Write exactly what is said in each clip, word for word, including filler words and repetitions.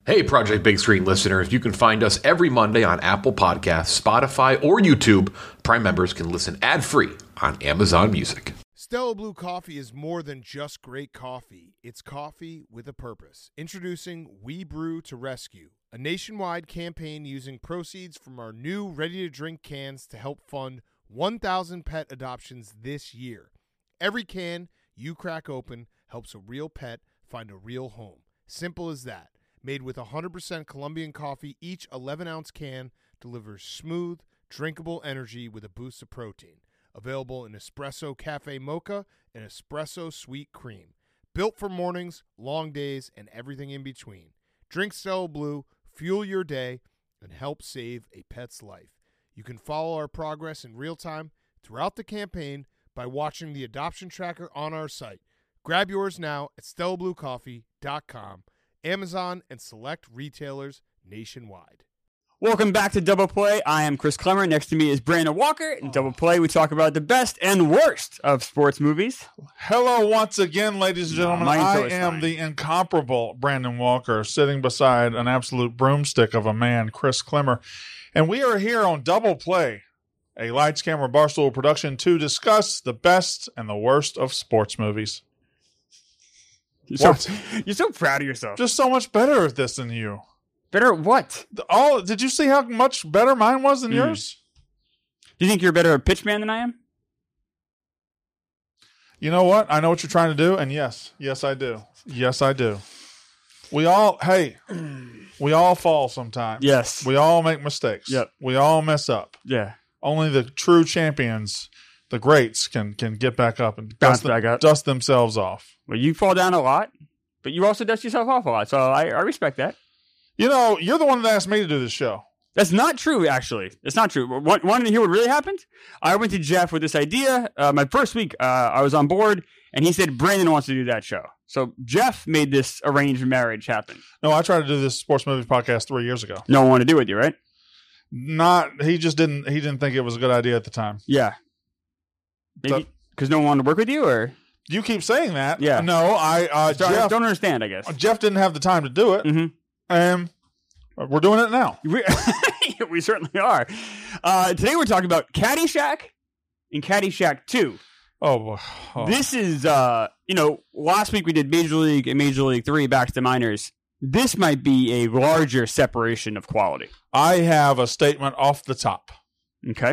Hey, Project Big Screen listeners, you can find us every Monday on Apple Podcasts, Spotify, or YouTube. Prime members can listen ad-free on Amazon Music. Stella Blue Coffee is more than just great coffee. It's coffee with a purpose. Introducing We Brew to Rescue, a nationwide campaign using proceeds from our new ready-to-drink cans to help fund one thousand pet adoptions this year. Every can you crack open helps a real pet find a real home. Simple as that. Made with one hundred percent Colombian coffee, each eleven-ounce can delivers smooth, drinkable energy with a boost of protein. Available in Espresso Cafe Mocha and Espresso Sweet Cream. Built for mornings, long days, and everything in between. Drink Stella Blue, fuel your day, and help save a pet's life. You can follow our progress in real time throughout the campaign by watching the adoption tracker on our site. Grab yours now at stella blue coffee dot com. Amazon, and select retailers nationwide. Welcome back to Double Play. I am Chris Clemmer. Next to me is Brandon Walker. In Double Play, we talk about the best and worst of sports movies. Hello once again, ladies and gentlemen. No, I am fine. the incomparable Brandon Walker, sitting beside an absolute broomstick of a man, Chris Clemmer. And we are here on Double Play, a Lights Camera Barstool production, to discuss the best and the worst of sports movies. You're What? so, you're so proud of yourself. Just so much better at this than you. Better at what? All did you see how much better mine was than Mm. yours? Do you think you're better at pitchman than I am? You know what? I know what you're trying to do, and yes, yes, I do. Yes, I do. We all, hey, we all fall sometimes. Yes. We all make mistakes. Yep. We all mess up. Yeah. Only the true champions, the greats, can can get back up and Bounce dust, them- back up. dust themselves off. Well, you fall down a lot, but you also dust yourself off a lot, so I, I respect that. You know, you're the one that asked me to do this show. That's not true, actually. It's not true. Want, want to hear what really happened? I went to Jeff with this idea. Uh, my first week, uh, I was on board, and he said Brandon wants to do that show. So Jeff made this arranged marriage happen. No, I tried to do this sports movie podcast three years ago. No one wanted to do it with you, right? Not, he just didn't. He didn't think it was a good idea at the time. Yeah. Maybe because no one wanted to work with you, or You keep saying that. Yeah. No, I uh, don't, Jeff. don't understand, I guess. Jeff didn't have the time to do it, Mm-hmm. and we're doing it now. We, we certainly are. Uh, today we're talking about Caddyshack and Caddyshack two. Oh, oh. This is, uh, you know, last week we did Major League and Major League three back to the minors. This might be a larger separation of quality. I have a statement off the top. Okay.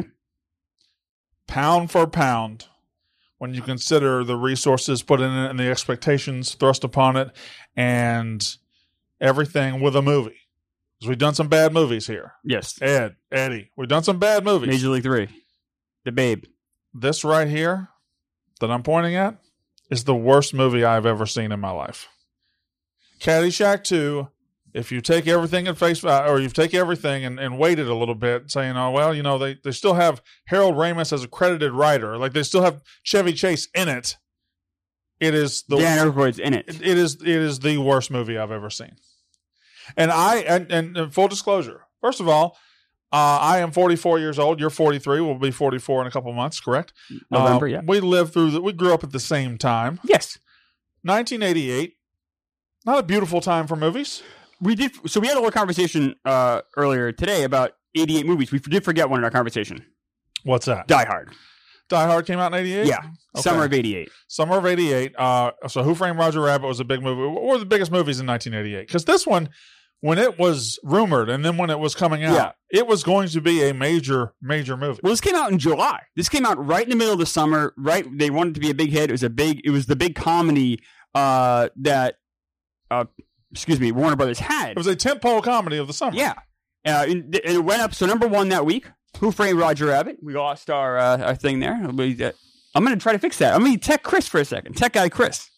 Pound for pound, when you consider the resources put in it and the expectations thrust upon it and everything with a movie. Because we've done some bad movies here. Yes. Ed, Eddie, we've done some bad movies. Major League three. The Babe. This right here that I'm pointing at is the worst movie I've ever seen in my life. Caddyshack two, if you take everything at face value, or you take everything and, and weight it a little bit, saying, oh, well, you know, they, they still have Harold Ramis as a credited writer. Like, they still have Chevy Chase in it. It is the Dan Aykroyd's in it. it, it is it is the worst movie I've ever seen. And I and, and, and full disclosure, first of all, uh, I am forty-four years old. You're forty-three. We'll be forty-four in a couple months, correct? November, Uh, yeah. We lived through the, we grew up at the same time. Yes. nineteen eighty-eight. Not a beautiful time for movies. We did. So we had a little conversation uh, earlier today about eighty-eight movies. We did forget one in our conversation. What's that? Die Hard. Die Hard came out in eighty-eight? Yeah. Okay. Summer of eighty-eight. Summer of eighty-eight. Uh, so Who Framed Roger Rabbit was a big movie. What were the biggest movies in nineteen eighty-eight? Because this one, when it was rumored and then when it was coming out, Yeah. it was going to be a major, major movie. Well, this came out in July. This came out right in the middle of the summer. Right, they wanted it to be a big hit. It was a big. It was the big comedy uh, that, uh, excuse me, Warner Brothers had. It was a tentpole comedy of the summer. Yeah, uh, and it it went up. So number one that week. Who Framed Roger Rabbit? We lost our uh, our thing there. We, uh, I'm going to try to fix that. I'm going to tech Chris for a second. Tech guy Chris.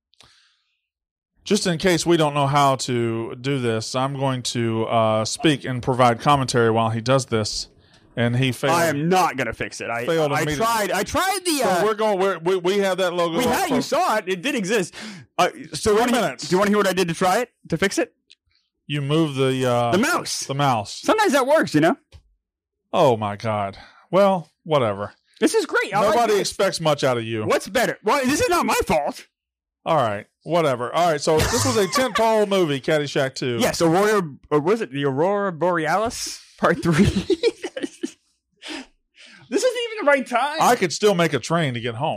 Just in case we don't know how to do this, I'm going to uh, speak and provide commentary while he does this. And he failed. I am not going to fix it. I Failed I immediately. tried. I tried the. So Uh, we're going. We're, we we have that logo. we up had. for- You saw it. It did exist. Uh, so Three wanna hear- minutes. do you want to hear what I did to try it to fix it? You move the uh, The mouse. the mouse. Sometimes that works. You know. Oh my God. Well, whatever. This is great. I like Nobody this. expects much out of you. What's better? Well, this is not my fault. All right, whatever. All right, so this was a tentpole movie, Caddyshack two. Yes, Aurora, or was it the Aurora Borealis Part Three? This isn't even the right time. I could still make a train to get home.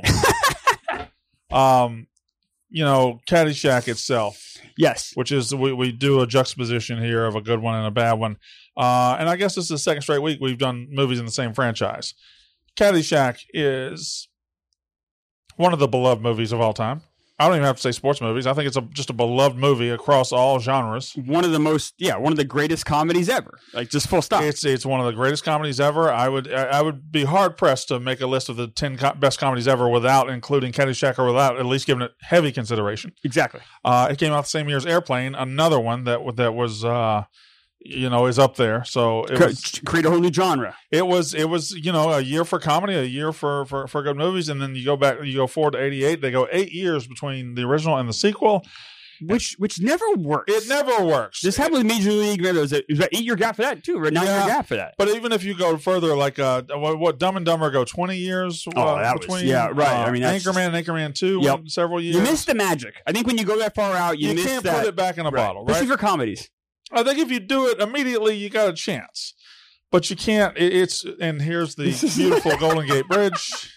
um, you know, Caddyshack itself. Yes, Which is, we, we do a juxtaposition here of a good one and a bad one. Uh, and I guess this is the second straight week we've done movies in the same franchise. Caddyshack is one of the beloved movies of all time. I don't even have to say sports movies. I think it's a, just a beloved movie across all genres. one of the most, yeah, one of the greatest comedies ever. Like, just full stop. It's it's one of the greatest comedies ever. I would I would be hard pressed to make a list of the ten co- best comedies ever without including Caddyshack, or without at least giving it heavy consideration. Exactly. Uh, it came out the same year as Airplane, another one that that was uh, you know is up there. So it was, Create a whole new genre. it was it was you know a year for comedy, a year for, for for good movies, and then you go back, you go forward to eighty-eight. They go eight years between the original and the sequel. Which which never works. It never works. This happened with Major League. Remember, it was, a, it was an eight-year gap for that, too. Or a nine-year Yeah. gap for that. But even if you go further, like uh, what, what Dumb and Dumber go twenty years Oh, uh, that was- between, yeah, right. uh, I mean, that's Anchorman and Anchorman two, Yep. went several years. You miss the magic. I think when you go that far out, you, You miss can't that. put it back in a bottle, right? Especially for comedies. I think if you do it immediately, you got a chance. But you can't. It, it's and here's the beautiful Golden Gate Bridge.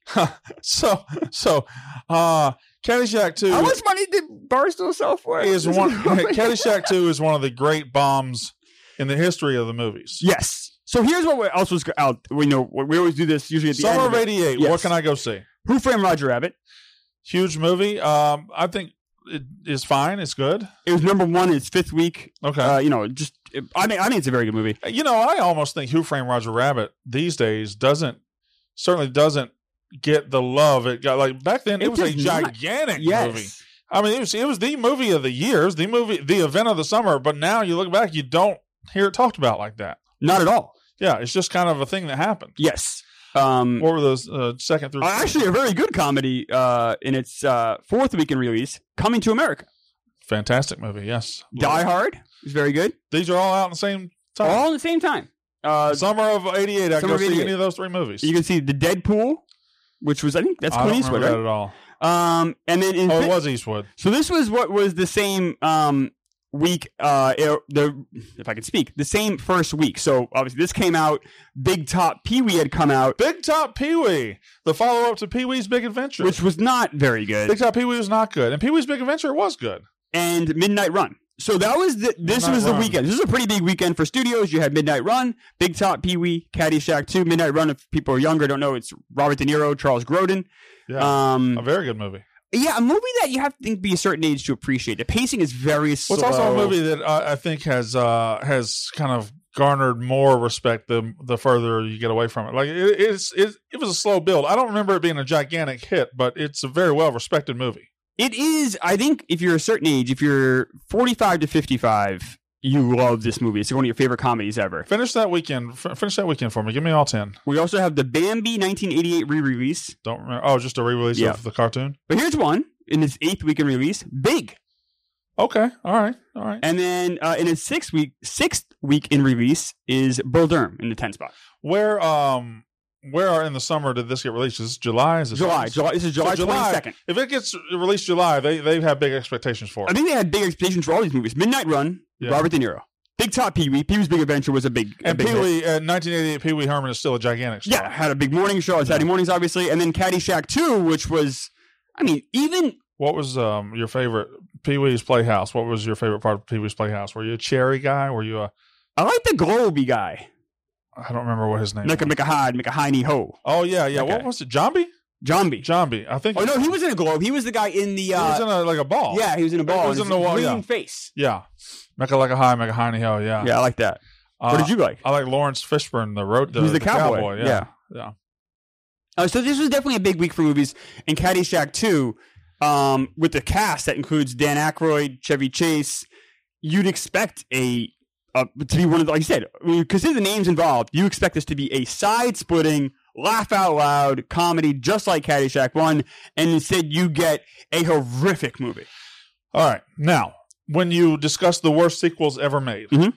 so so, uh, Caddyshack two. How much money did Barstool sell for it? is one Caddyshack two is one of the great bombs in the history of the movies. Yes. So here's what else was out. We know we always do this usually at the Summer end. of of it. eighty-eight. Yes. What can I go see? Who Framed Roger Rabbit? Huge movie. Um, I think it is fine. It's good. It was number one in its fifth week. Okay. Uh, you know, just it, I mean, I think it's a very good movie. You know, I almost think Who Framed Roger Rabbit these days doesn't certainly doesn't get the love it got. Like back then, it, It was a does not. gigantic Yes. movie. I mean, it was it was the movie of the years, the movie, the event of the summer. But now you look back, you don't hear it talked about like that. Not at all. Yeah, it's just kind of a thing that happened. Yes. Um, What were those uh, second through? uh, actually, a very good comedy uh, in its uh, fourth weekend release, Coming to America. Fantastic movie. Yes, Die Hard is very good. These are all out at the same time. All at the same time. Uh, Summer of eighty-eight. I Summer go of see eighty-eight. any of those three movies. you can see the Deadpool, which was I think that's I don't Clint Eastwood, remember that right? at all. Um, and then in Oh, fi- it was Eastwood. so this was what was the same um week. Uh, it- the if I could speak, the same first week. So obviously this came out. Big Top Pee Wee had come out, Big Top Pee Wee, the follow up to Pee Wee's Big Adventure. which was not very good, Big Top Pee Wee was not good, and Pee Wee's Big Adventure was good. and Midnight Run. So that was the, this Midnight was the Run. weekend. This is a pretty big weekend for studios. You had Midnight Run, Big Top Pee Wee, Caddyshack two, Midnight Run. If people are younger, don't know, it's Robert De Niro, Charles Grodin. Yeah, Um, a very good movie. yeah, a movie that you have to think be a certain age to appreciate. The pacing is very slow. Well, it's also a movie that I, I think has uh, has kind of garnered more respect the the further you get away from it. Like it, it's it, it was a slow build. I don't remember it being a gigantic hit, but it's a very well respected movie. It is, I think, if you're a certain age, if you're forty-five to fifty-five, you love this movie. It's one of your favorite comedies ever. Finish that weekend. F- finish that weekend for me. Give me all ten. We also have the Bambi nineteen eighty-eight re-release. Don't remember. Oh, just a re-release Yeah. of the cartoon. But here's one in its eighth weekend release, Big. Okay. All right. All right. And then uh, in its sixth week, sixth week in release is Bull Durham in the tenth spot. Where um where are in the summer did this get released? Is this July? Is this July, August? July. This is July So twenty-second. If it gets released July, they they have big expectations for I it. think they had big expectations for all these movies. Midnight Run, Yeah. Robert De Niro. Big Top Pee Wee. Pee Wee's Big Adventure was a big, a And big Pee hit. Wee, uh, nineteen eighty-eight Pee Wee Herman is still a gigantic star. Yeah, had a big morning show on Saturday mornings, obviously. And then Caddyshack two, which was, I mean, even What was um your favorite Pee Wee's Playhouse? What was your favorite part of Pee Wee's Playhouse? Were you a cherry guy? Were you a I like the Globey guy. I don't remember what his name Make a was. make a hide, make a hiney ho. Oh yeah, yeah. Okay. What was it? Zombie? Zombie. Zombie. I think Oh no, he was in a globe. He was the guy in the he uh was in a like a ball. yeah, he was in a ball. He was and in the his wall, green yeah. face. Yeah. Make a like a high, make a hiney ho, yeah. Yeah, I like that. Uh, what did you like? I like Lawrence Fishburne, the road the, He was the, the cowboy. yeah. yeah. Yeah. Uh, so this was definitely a big week for movies. And Caddyshack two, um, with the cast that includes Dan Aykroyd, Chevy Chase, you'd expect a uh, to be one of the, like you said, consider the names involved. You expect this to be a side-splitting, laugh out loud comedy, just like Caddyshack one, and instead you get a horrific movie. All right. Now, when you discuss the worst sequels ever made, Mhm.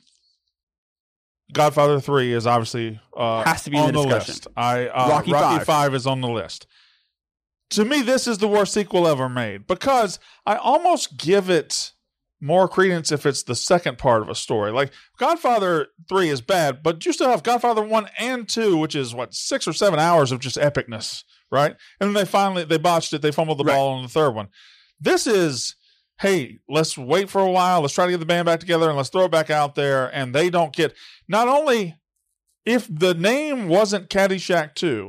Godfather three is obviously uh, Has to be in on the the discussion. list. I uh, Rocky Rocky five. five is on the list. to me, this is the worst sequel ever made because I almost give it more credence if it's the second part of a story. Like Godfather three is bad, but you still have Godfather one and two, which is what, six or seven hours of just epicness, right? And then they finally, they botched it. They fumbled the Right. ball on the third one. This is, hey, let's wait for a while. Let's try to get the band back together and let's throw it back out there. And they don't get, not only if the name wasn't Caddyshack two,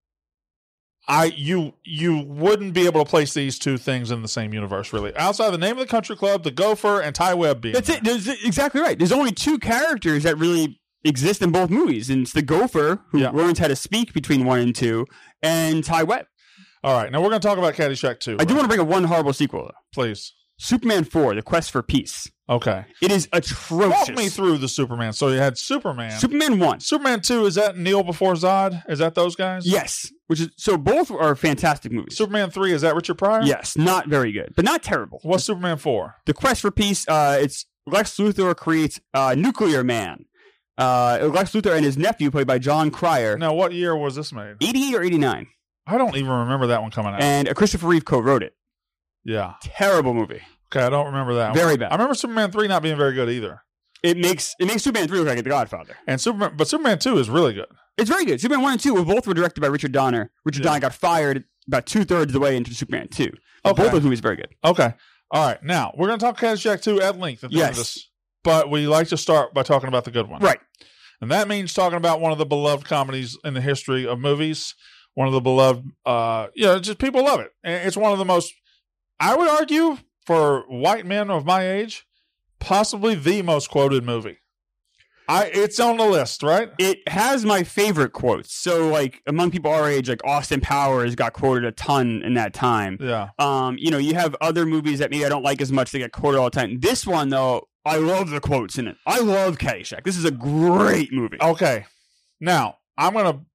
I you you wouldn't be able to place these two things in the same universe, really. Outside the name of the country club, the Gopher, and Ty Webb being That's there. it. There's, exactly right. There's only two characters that really exist in both movies, and it's the Gopher, who Yeah. learns how to speak between one and two, and Ty Webb. All right, now we're going to talk about Caddyshack two. I do right? want to bring up one horrible sequel, though. Please. Superman four, The Quest for Peace. Okay. It is atrocious. Walk me through the Superman. So you had Superman. Superman one. Superman two, is that Neil before Zod? Is that those guys? Yes. Which is so both are fantastic movies. Superman three, is that Richard Pryor? Yes, not very good, but not terrible. What's Superman four? The Quest for Peace, uh, it's Lex Luthor creates uh, Nuclear Man. Uh, Lex Luthor and his nephew, played by John Cryer. Now, what year was this made? eighty-eight or eighty-nine. I don't even remember that one coming out. And uh, Christopher Reeve co-wrote it. yeah. Terrible movie. Okay, I don't remember that Very one. bad. I remember Superman three not being very good either. It makes it makes Superman three look like The Godfather. And Superman, but Superman two is really good. It's very good. Superman one and two were both were directed by Richard Donner. Richard Yeah. Donner got fired about two-thirds of the way into Superman two. But Okay. Both those movies are very good. Okay. All right. Now, we're going to talk Caddyshack two at length at the end of Yes. this. But we like to start by talking about the good one. Right. And that means talking about one of the beloved comedies in the history of movies. One of the beloved, uh, you know, just people love it. And it's one of the most, I would argue, for white men of my age, possibly the most quoted movie. I It's on the list, right? It has my favorite quotes. So, like, among people our age, like Austin Powers got quoted a ton in that time. Yeah. Um, you know, you have other movies that maybe I don't like as much. They get quoted all the time. This one, though, I love the quotes in it. I love Caddyshack. This is a great movie. Okay. Now, I'm going to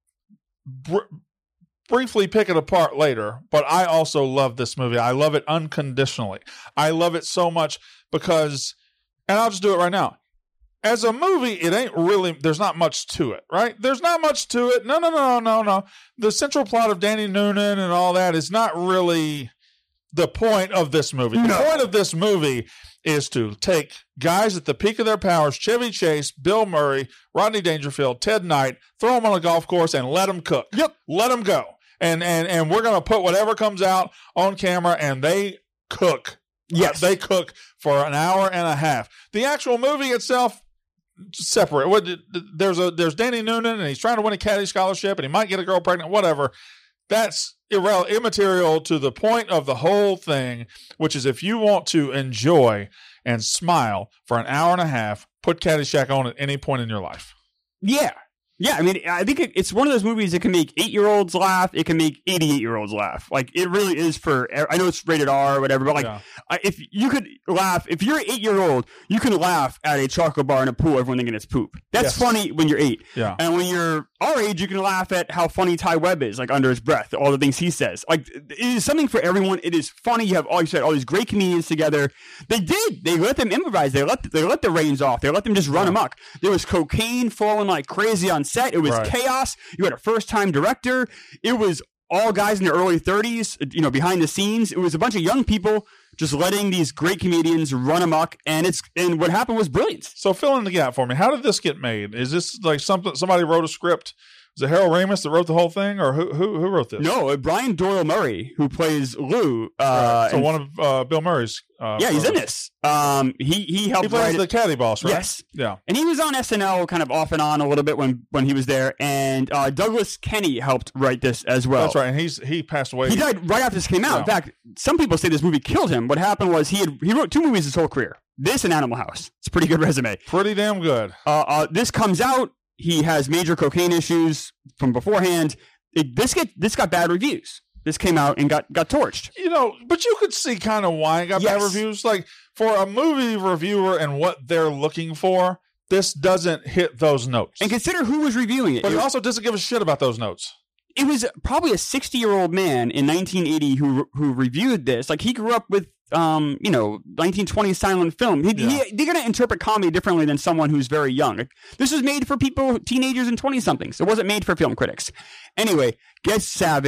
br- briefly pick it apart later, but I also love this movie. I love it unconditionally. I love it so much because, and I'll just do it right now. As a movie, it ain't really, there's not much to it, right? There's not much to it. No, no, no, no, no. The central plot of Danny Noonan and all that is not really the point of this movie. The No. point of this movie is to take guys at the peak of their powers, Chevy Chase, Bill Murray, Rodney Dangerfield, Ted Knight, throw them on a golf course and let them cook. Yep. Let them go. And, and, and we're going to put whatever comes out on camera and they cook. Yes. Uh, they cook for an hour and a half. The actual movie itself, separate. What there's a there's Danny Noonan and he's trying to win a caddy scholarship and he might get a girl pregnant. Whatever. That's irrelevant, immaterial to the point of the whole thing, which is if you want to enjoy and smile for an hour and a half, put Caddyshack on at any point in your life. Yeah. Yeah, I mean, I think it, it's one of those movies that can make eight-year-olds laugh. It can make eighty-eight-year-olds laugh. Like, it really is for, I know it's rated R or whatever, but like, Yeah. I, if you could laugh, if you're an eight-year-old, you can laugh at a chocolate bar in a pool, everyone thinking it's poop. That's Yes. funny when you're eight. Yeah. And when you're our age, you can laugh at how funny Ty Webb is, like under his breath, all the things he says. Like, it is something for everyone. It is funny. You have all you said, all these great comedians together. They did. They let them improvise. They let they let the reins off. They let them just run amok. There was cocaine falling like crazy on set. It was Right. chaos. You had a first time director. It was all guys in their early thirties, you know, behind the scenes. It was a bunch of young people just letting these great comedians run amok. And it's and what happened was brilliant. So fill in the gap for me. How did this get made? Is this like something somebody wrote a script? Was it Harold Ramis that wrote the whole thing, or who who, who wrote this? No, uh, Brian Doyle Murray, who plays Lou. Uh, so and- one of uh, Bill Murray's. Uh, yeah, he's in brothers. this. Um, he he helped He plays write the it. caddy boss, right? Yes. Yeah. And he was on S N L kind of off and on a little bit when, when he was there. And uh, Douglas Kenny helped write this as well. That's right. And he's he passed away. He died right after this came out. Yeah. In fact, some people say this movie killed him. What happened was he had he wrote two movies his whole career. This and Animal House. It's a pretty good resume. Pretty damn good. Uh, uh, this comes out. He has major cocaine issues from beforehand. It, this get this got bad reviews. This came out and got got torched. You know, but you could see kind of why it got bad Yes. reviews. Like for a movie reviewer and what they're looking for, this doesn't hit those notes. And consider who was reviewing it. But It it was- also doesn't give a shit about those notes. it was probably a sixty-year-old man in nineteen eighty who who reviewed this. Like, he grew up with, um, you know, nineteen twenties silent film. He, Yeah. he, they're going to interpret comedy differently than someone who's very young. Like, this was made for people, teenagers and twenty-somethings. It wasn't made for film critics. Anyway, gets savaged.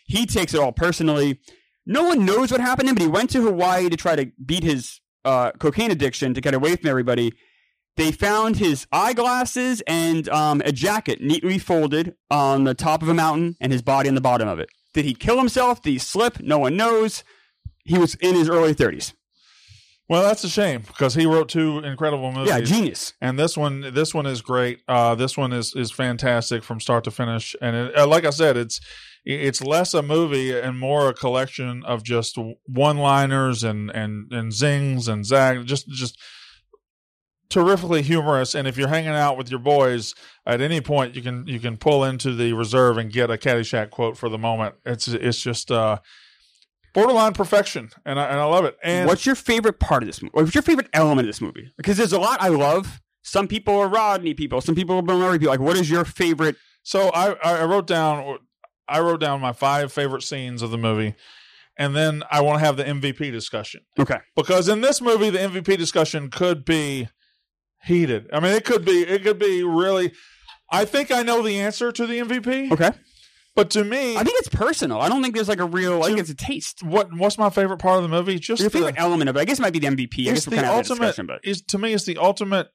He takes it all personally. No one knows what happened to him, but he went to Hawaii to try to beat his uh, cocaine addiction to get away from everybody. They found his eyeglasses and um, a jacket neatly folded on the top of a mountain and his body on the bottom of it. Did he kill himself? Did he slip? No one knows. He was in his early thirties. Well, that's a shame because he wrote two incredible movies. Yeah, genius. And this one, this one is great. Uh, this one is is fantastic from start to finish. And it, uh, like I said, it's it's less a movie and more a collection of just one-liners and and and zings and zags. Just just. Terrifically humorous, and if you're hanging out with your boys at any point, you can you can pull into the reserve and get a Caddyshack quote for the moment. It's it's just uh, borderline perfection, and I and I love it. And what's your favorite part of this movie? What's your favorite element of this movie? Because there's a lot I love. Some people are Rodney people. Some people are Bill Murray people. Like, what is your favorite? So I I wrote down I wrote down my five favorite scenes of the movie. And then I want to have the M V P discussion. Okay, because in this movie, the M V P discussion could be heated. I mean, it could be, it could be really, I think I know the answer to the M V P. Okay. But to me, I think it's personal. I don't think there's like a real, I think it's a taste. What, what's my favorite part of the movie? Just your the, favorite element of it. I guess it might be the M V P. I guess we're kind of having a discussion, but is, to me, it's the ultimate,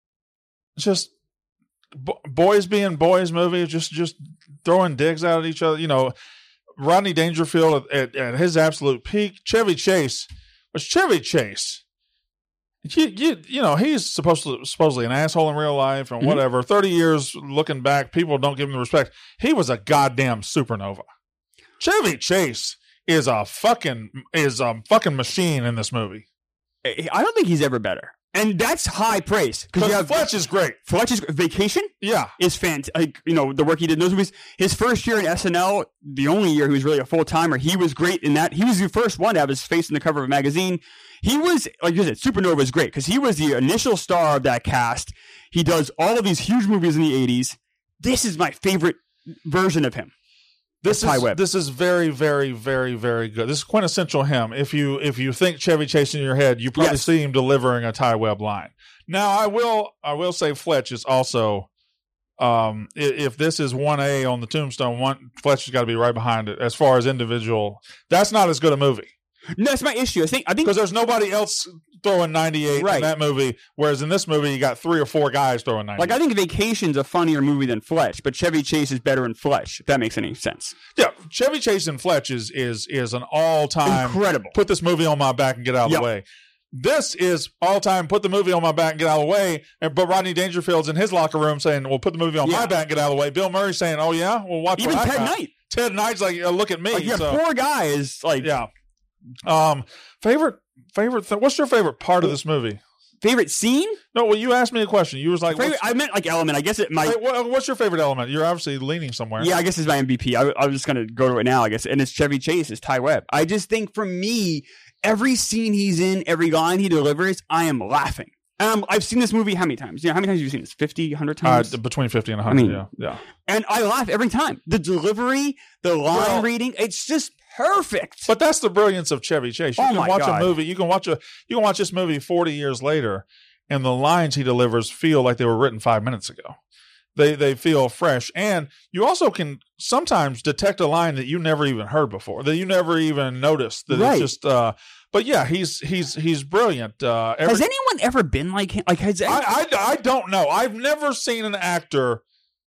just b- boys being boys movie, just, just throwing digs out at each other. You know, Rodney Dangerfield at, at, at his absolute peak. Chevy Chase was Chevy Chase. You, you, you know, he's supposed to supposedly an asshole in real life and whatever. Mm-hmm. Thirty years looking back, people don't give him the respect. He was a goddamn supernova. Chevy Chase is a fucking is a fucking machine in this movie. I don't think he's ever better, and that's high praise. Because Fletch is great. Fletch is Vacation. Yeah, is fantastic. Like, you know, the work he did in those movies. His first year in S N L, the only year he was really a full timer, he was great in that. He was the first one to have his face in the cover of a magazine. He was, like you said, Supernova is great because he was the initial star of that cast. He does all of these huge movies in the eighties. This is my favorite version of him. This is Webb. This is very, very, very, very good. This is quintessential him. If you if you think Chevy Chase in your head, you probably yes. see him delivering a Ty Webb line. Now, I will I will say Fletch is also, um, if this is one A on the tombstone, one Fletch has got to be right behind it as far as individual. That's not as good a movie. No, that's my issue. I think I think because there's nobody else throwing ninety-eight right. in that movie, whereas in this movie you got three or four guys throwing ninety-eight. Like I think Vacation's a funnier movie than Fletch, but Chevy Chase is better in Fletch. If that makes any sense. Yeah, Chevy Chase and Fletch is is is an all time incredible. Put this movie on my back and get out of yep. the way. This is all time. Put the movie on my back and get out of the way. And but Rodney Dangerfield's in his locker room saying, "Well, put the movie on yeah. my back and get out of the way." Bill Murray saying, "Oh yeah, well watch." Even what Ted I Knight. Ted Knight's like, "Look at me." Like, you have so. four guys. Like yeah. Um, favorite, favorite thing. What's your favorite part of this movie? Favorite scene? No, well, you asked me a question. You was like, favorite, I meant like element. I guess it might. Hey, what, what's your favorite element? You're obviously leaning somewhere. Yeah, I guess it's my M V P. I, I was just going to go to it now, I guess. And it's Chevy Chase, it's Ty Webb. I just think for me, every scene he's in, every line he delivers, I am laughing. Um, I've seen this movie how many times? You know, how many times have you seen this? fifty, one hundred times? Uh, between fifty and one hundred, I mean, yeah. yeah. And I laugh every time. The delivery, the line well, reading, it's just perfect. But that's the brilliance of Chevy Chase. You oh can my watch God. a movie, you can watch a you can watch this movie forty years later, and the lines he delivers feel like they were written five minutes ago. They they feel fresh. And you also can sometimes detect a line that you never even heard before, that you never even noticed. That right. it's just uh But yeah, he's he's he's brilliant. Uh, every, has anyone ever been like him? Like, has anyone, I, I I don't know. I've never seen an actor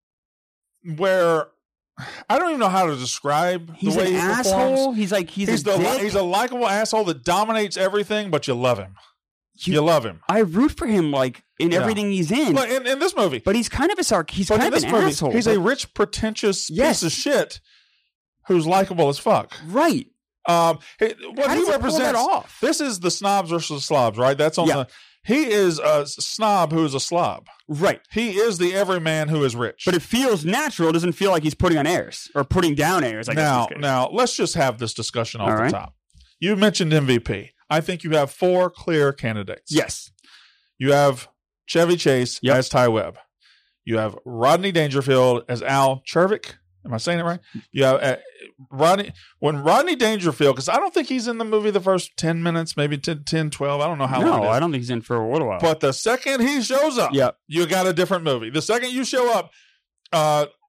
where I don't even know how to describe he's the way an he asshole. performs. He's like he's, he's a the dick. he's a likable asshole that dominates everything, but you love him. You, you love him. I root for him like in yeah. everything he's in. But in, in this movie, but he's kind of a sarc. He's but kind of an movie, asshole. He's but, a rich, pretentious yes. piece of shit who's likable as fuck. Right. Um, what How he does he represents. pull that off? This is the snobs versus the slobs, right? That's on yeah. the. He is a snob who is a slob. Right. He is the everyman who is rich. But it feels natural. It doesn't feel like he's putting on airs or putting down airs. I now, guess now let's just have this discussion off All the right. top. You mentioned M V P. I think you have four clear candidates. Yes. You have Chevy Chase yep. as Ty Webb. You have Rodney Dangerfield as Al Chervik. Am I saying it right? You have uh, Rodney. When Rodney Dangerfield, because I don't think he's in the movie the first ten minutes, maybe ten, ten twelve. I don't know how no, long it is. I don't think he's in for a little while. But the second he shows up, yep. you got a different movie. The second you show up, uh,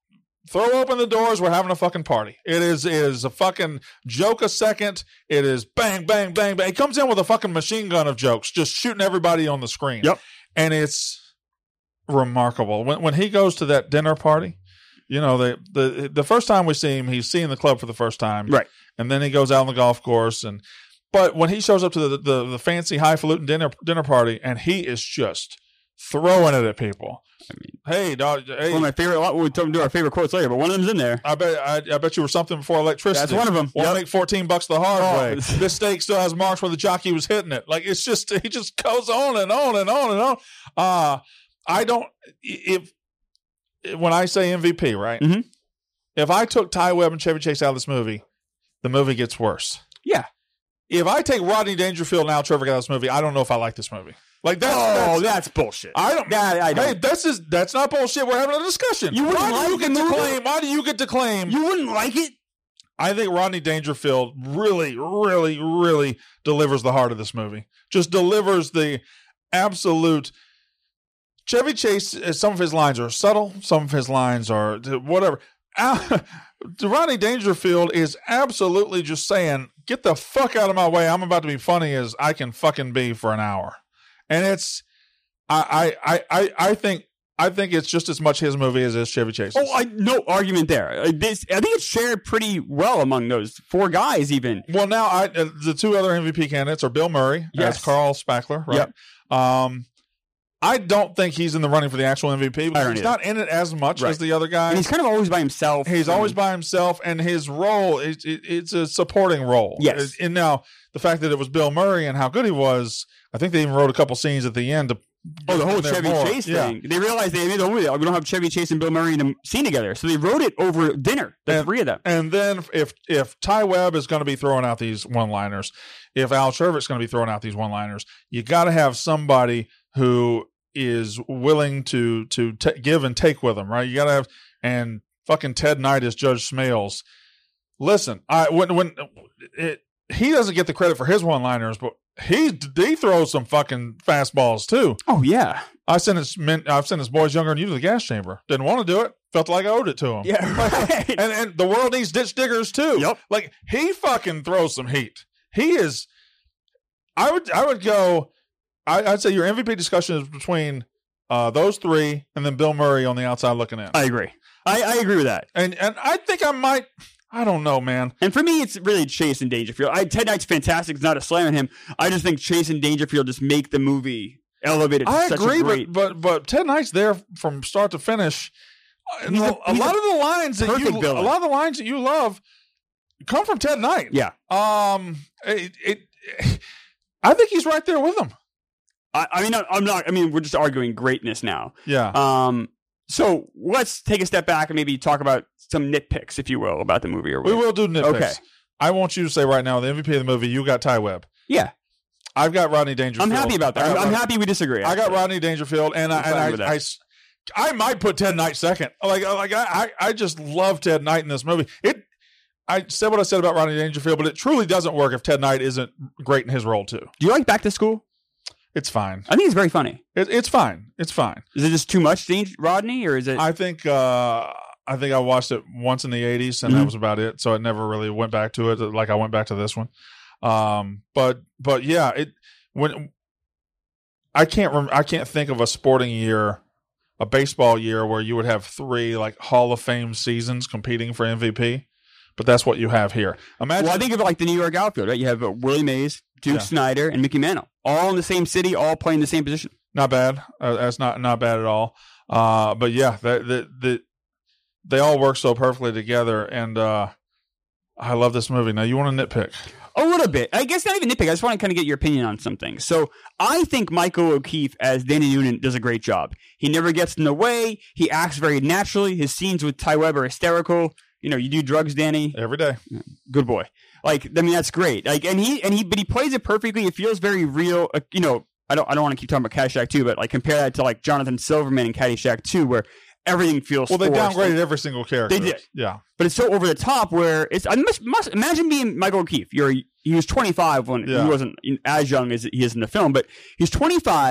throw open the doors. We're having a fucking party. It is it is a fucking joke a second. It is bang, bang, bang, bang. It comes in with a fucking machine gun of jokes, just shooting everybody on the screen. Yep. And it's remarkable. When when he goes to that dinner party, you know, the the the first time we see him, he's seeing the club for the first time. Right. And then he goes out on the golf course. And but when he shows up to the the, the fancy highfalutin dinner dinner party, and he is just throwing it at people. I mean, hey, dog. Hey, one of my favorite. We'll do our favorite quotes later, but one of them's in there. I bet. I, I bet you were something before electricity. That's one of them. Want to Yep. make fourteen bucks the hard Oh. way. This steak still has marks where the jockey was hitting it. Like it's just he just goes on and on and on and on. Uh I don't. If when I say M V P, right? Mm-hmm. If I took Ty Webb and Chevy Chase out of this movie, the movie gets worse. Yeah. If I take Rodney Dangerfield and Al Trevor out of this movie, I don't know if I like this movie. Like that's Oh, that's, that's bullshit. I don't. That I don't. Hey, that's just, that's not bullshit. We're having a discussion. You wouldn't why do you like get the to movie? claim? Why do you get to claim? You wouldn't like it? I think Rodney Dangerfield really, really, really delivers the heart of this movie. Just delivers the absolute. Chevy Chase, some of his lines are subtle. Some of his lines are whatever. Rodney Dangerfield is absolutely just saying, get the fuck out of my way. I'm about to be funny as I can fucking be for an hour. And it's, I, I, I, I think, I think it's just as much his movie as it is Chevy Chase's. Oh, I, no argument there. Uh, This, I think it's shared pretty well among those four guys, even. Well, now I, uh, the two other M V P candidates are Bill Murray Yes. as Carl Spackler, right? Yep. Um, I don't think he's in the running for the actual M V P because don't he's either. not in it as much Right. as the other guys. And he's kind of always by himself. He's always by himself, and his role is it, it's a supporting role. Yes. And now the fact that it was Bill Murray and how good he was, I think they even wrote a couple scenes at the end to. Oh, the get whole in there Chevy more. Chase Yeah. thing. They realized they made the movie. We don't have Chevy Chase and Bill Murray in a scene together. So they wrote it over dinner, the And- three of them. And then if if Ty Webb is going to be throwing out these one-liners, if Al Shervick's going to be throwing out these one-liners, you got to have somebody who is willing to to t- give and take with them, right? You got to have and fucking Ted Knight as Judge Smales. Listen, I when when it, he doesn't get the credit for his one-liners, but he he throws some fucking fastballs too. Oh, yeah. I sent his men, I've sent his boys younger than you to the gas chamber. Didn't want to do it. Felt like I owed it to him. Yeah, right. and and the world needs ditch diggers too. Yep. Like he fucking throws some heat. He is. I would I would go. I, I'd say your M V P discussion is between uh, those three and then Bill Murray on the outside looking in. I agree. I, I agree with that. and and I think I might. I don't know, man. And for me, it's really Chase and Dangerfield. I, Ted Knight's fantastic. It's not a slam on him. I just think Chase and Dangerfield just make the movie elevated to I such agree, a great... but, but but Ted Knight's there from start to finish. And He's a, a- a he's lot a of the lines that perfect you villain. a lot of the lines that you love come from Ted Knight. Yeah. Um. It. it I think he's right there with him. I, I mean, I'm not... I mean, we're just arguing greatness now. Yeah. Um. So let's take a step back and maybe talk about some nitpicks, if you will, about the movie. Or We whatever. will do nitpicks. Okay. I want you to say right now, the M V P of the movie, you got Ty Webb. Yeah. I've got Rodney Dangerfield. I'm happy about that. I I'm, got I'm Rod- happy we disagree. I got actually. Rodney Dangerfield, and I, I'm fine with and I, that. I, s- I might put Ted Knight second. Like, like I, I, I just love Ted Knight in this movie. It. I said what I said about Rodney Dangerfield, but it truly doesn't work if Ted Knight isn't great in his role too. Do you like Back to School? It's fine. I think it's very funny. It, it's fine. It's fine. Is it just too much, Dang- Rodney, or is it? I think. Uh, I think I watched it once in the eighties, and Mhm. that was about it. So I never really went back to it like I went back to this one. Um, but but yeah, it when I can't rem- I can't think of a sporting year, a baseball year where you would have three like Hall of Fame seasons competing for M V P. But that's what you have here. Imagine. well, I think of it like the New York outfield, right? You have uh, Willie Mays, Duke Yeah. Snyder, and Mickey Mantle, all in the same city, all playing the same position. Not bad. Uh, that's not not bad at all. Uh, but yeah, that the, the they all work so perfectly together, and uh, I love this movie. Now, you want to nitpick? A little bit. I guess not even nitpick. I just want to kind of get your opinion on some things. So I think Michael O'Keefe as Danny Noonan does a great job. He never gets in the way. He acts very naturally. His scenes with Ty Webb are hysterical. You know, you do drugs, Danny. Every day. Good boy. Like, I mean, that's great. Like, and he and he, but he plays it perfectly. It feels very real. Uh, you know, I don't, I don't want to keep talking about Caddyshack two, but like compare that to like Jonathan Silverman in Caddyshack two, where everything feels Well, they forced. downgraded every single character. They did. Yeah. But it's so over the top where it's. I must, must imagine being Michael O'Keefe. You're he was twenty-five when Yeah. he wasn't as young as he is in the film, but he's twenty-five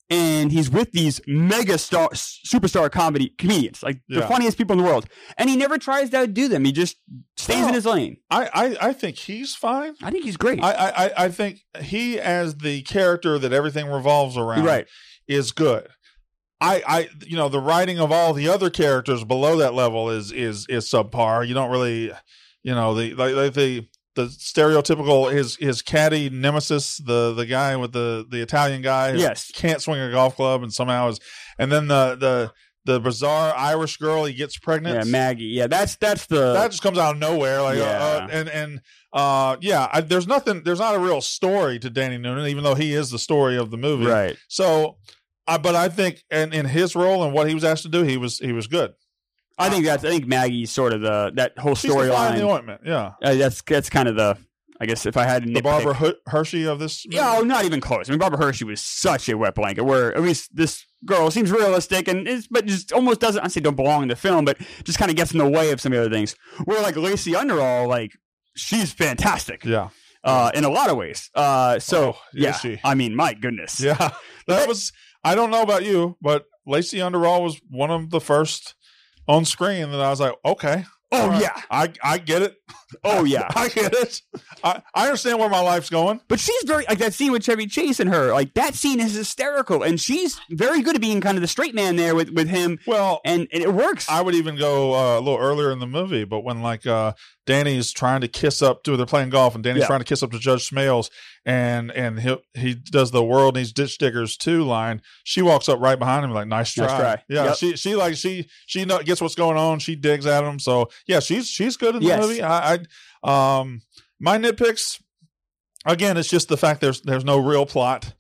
and he's with these mega star, superstar comedy comedians, like the Yeah. funniest people in the world, and he never tries to outdo them. He just stays Well, in his lane. I, I, I think he's fine. I think he's great. I, I, I think he, as the character that everything revolves around, Right. is good. I, I, you know, the writing of all the other characters below that level is is is subpar. You don't really, you know, the like, like the the stereotypical his his caddy nemesis, the the guy with the the Italian guy who Yes. can't swing a golf club and somehow is, and then the the the bizarre Irish girl he gets pregnant. yeah, Maggie. Yeah, that's that's the That just comes out of nowhere, like, Yeah. uh, and and uh, yeah, I, there's nothing, there's not a real story to Danny Noonan, even though he is the story of the movie, right. So, uh, but I think, and in his role and what he was asked to do, he was he was good. I think that's I think Maggie's sort of the that whole She's the fly in the storyline. ointment, yeah. Uh, that's that's kind of the I guess if I had to The nitpick- Barbara Her- Hershey of this. movie. Yeah, oh, not even close. I mean, Barbara Hershey was such a wet blanket. Where at least this girl seems realistic and is, but just almost doesn't. I say don't belong in the film, but just kind of gets in the way of some of the other things. Where like Lacey Underall, like she's fantastic. yeah, Uh, in a lot of ways. Uh, so Oh, yeah, is she? I mean, my goodness. yeah. That was. I don't know about you, but Lacey Underall was one of the first on screen that I was like, okay. Oh all right, yeah. I I get it. Oh yeah. I get it. I, I understand where my life's going. But she's very like that scene with Chevy Chase and her. Like that scene is hysterical, and she's very good at being kind of the straight man there with with him, Well, and, and it works. I would even go uh, a little earlier in the movie, but when like uh, Danny's trying to kiss up to, they're playing golf, and Danny's Yeah. trying to kiss up to Judge Smales, and and he he does the world needs ditch diggers two line. She walks up right behind him like, nice try. Nice try. Yeah, Yep. she she like she she know, gets what's going on. She digs at him. So yeah, she's she's good in the Yes. movie. I, I um my nitpicks again, it's just the fact there's there's no real plot.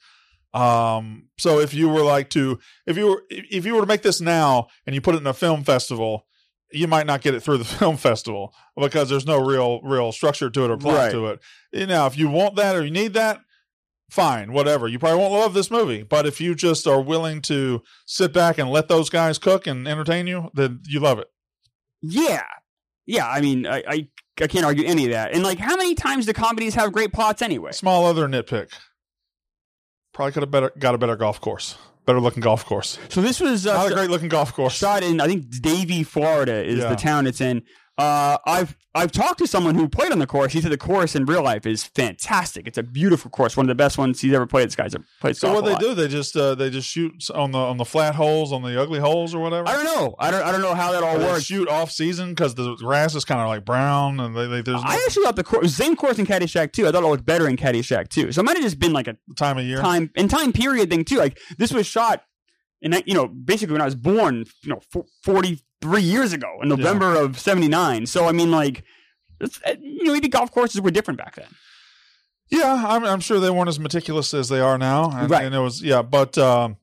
Um, so if you were like to, if you were, if you were to make this now and you put it in a film festival, you might not get it through the film festival because there's no real, real structure to it or plot Right. to it. You know, if you want that or you need that, fine, whatever. You probably won't love this movie, but if you just are willing to sit back and let those guys cook and entertain you, then you love it. Yeah. Yeah. I mean, I, I, I can't argue any of that. And like, how many times do comedies have great plots anyway? Small other nitpick. Probably could have better got a better golf course, better looking golf course. So this was uh, Not a great looking golf course. shot in, I think Davie, Florida is Yeah. the town it's in. Uh, I've I've talked to someone who played on the course. He said the course in real life is fantastic. It's a beautiful course, one of the best ones he's ever played. This guy's ever played. So golf what a they lot. do? They just uh, they just shoot on the on the flat holes, on the ugly holes, or whatever. I don't know. I don't. I don't know how that all Or they works. shoot off season because the grass is kind of like brown, and they, they, there's no I actually thought the course, same course in Caddyshack too. I thought it looked better in Caddyshack too. So it might have just been like a time of year. time and time period thing too. Like this was shot in that, you know, basically when I was born, you know, forty-three years ago in November of seventy-nine. So I mean, like, it's, you know, maybe golf courses were different back then. Yeah, I'm, I'm sure they weren't as meticulous as they are now, and, Right. and it was yeah, but um,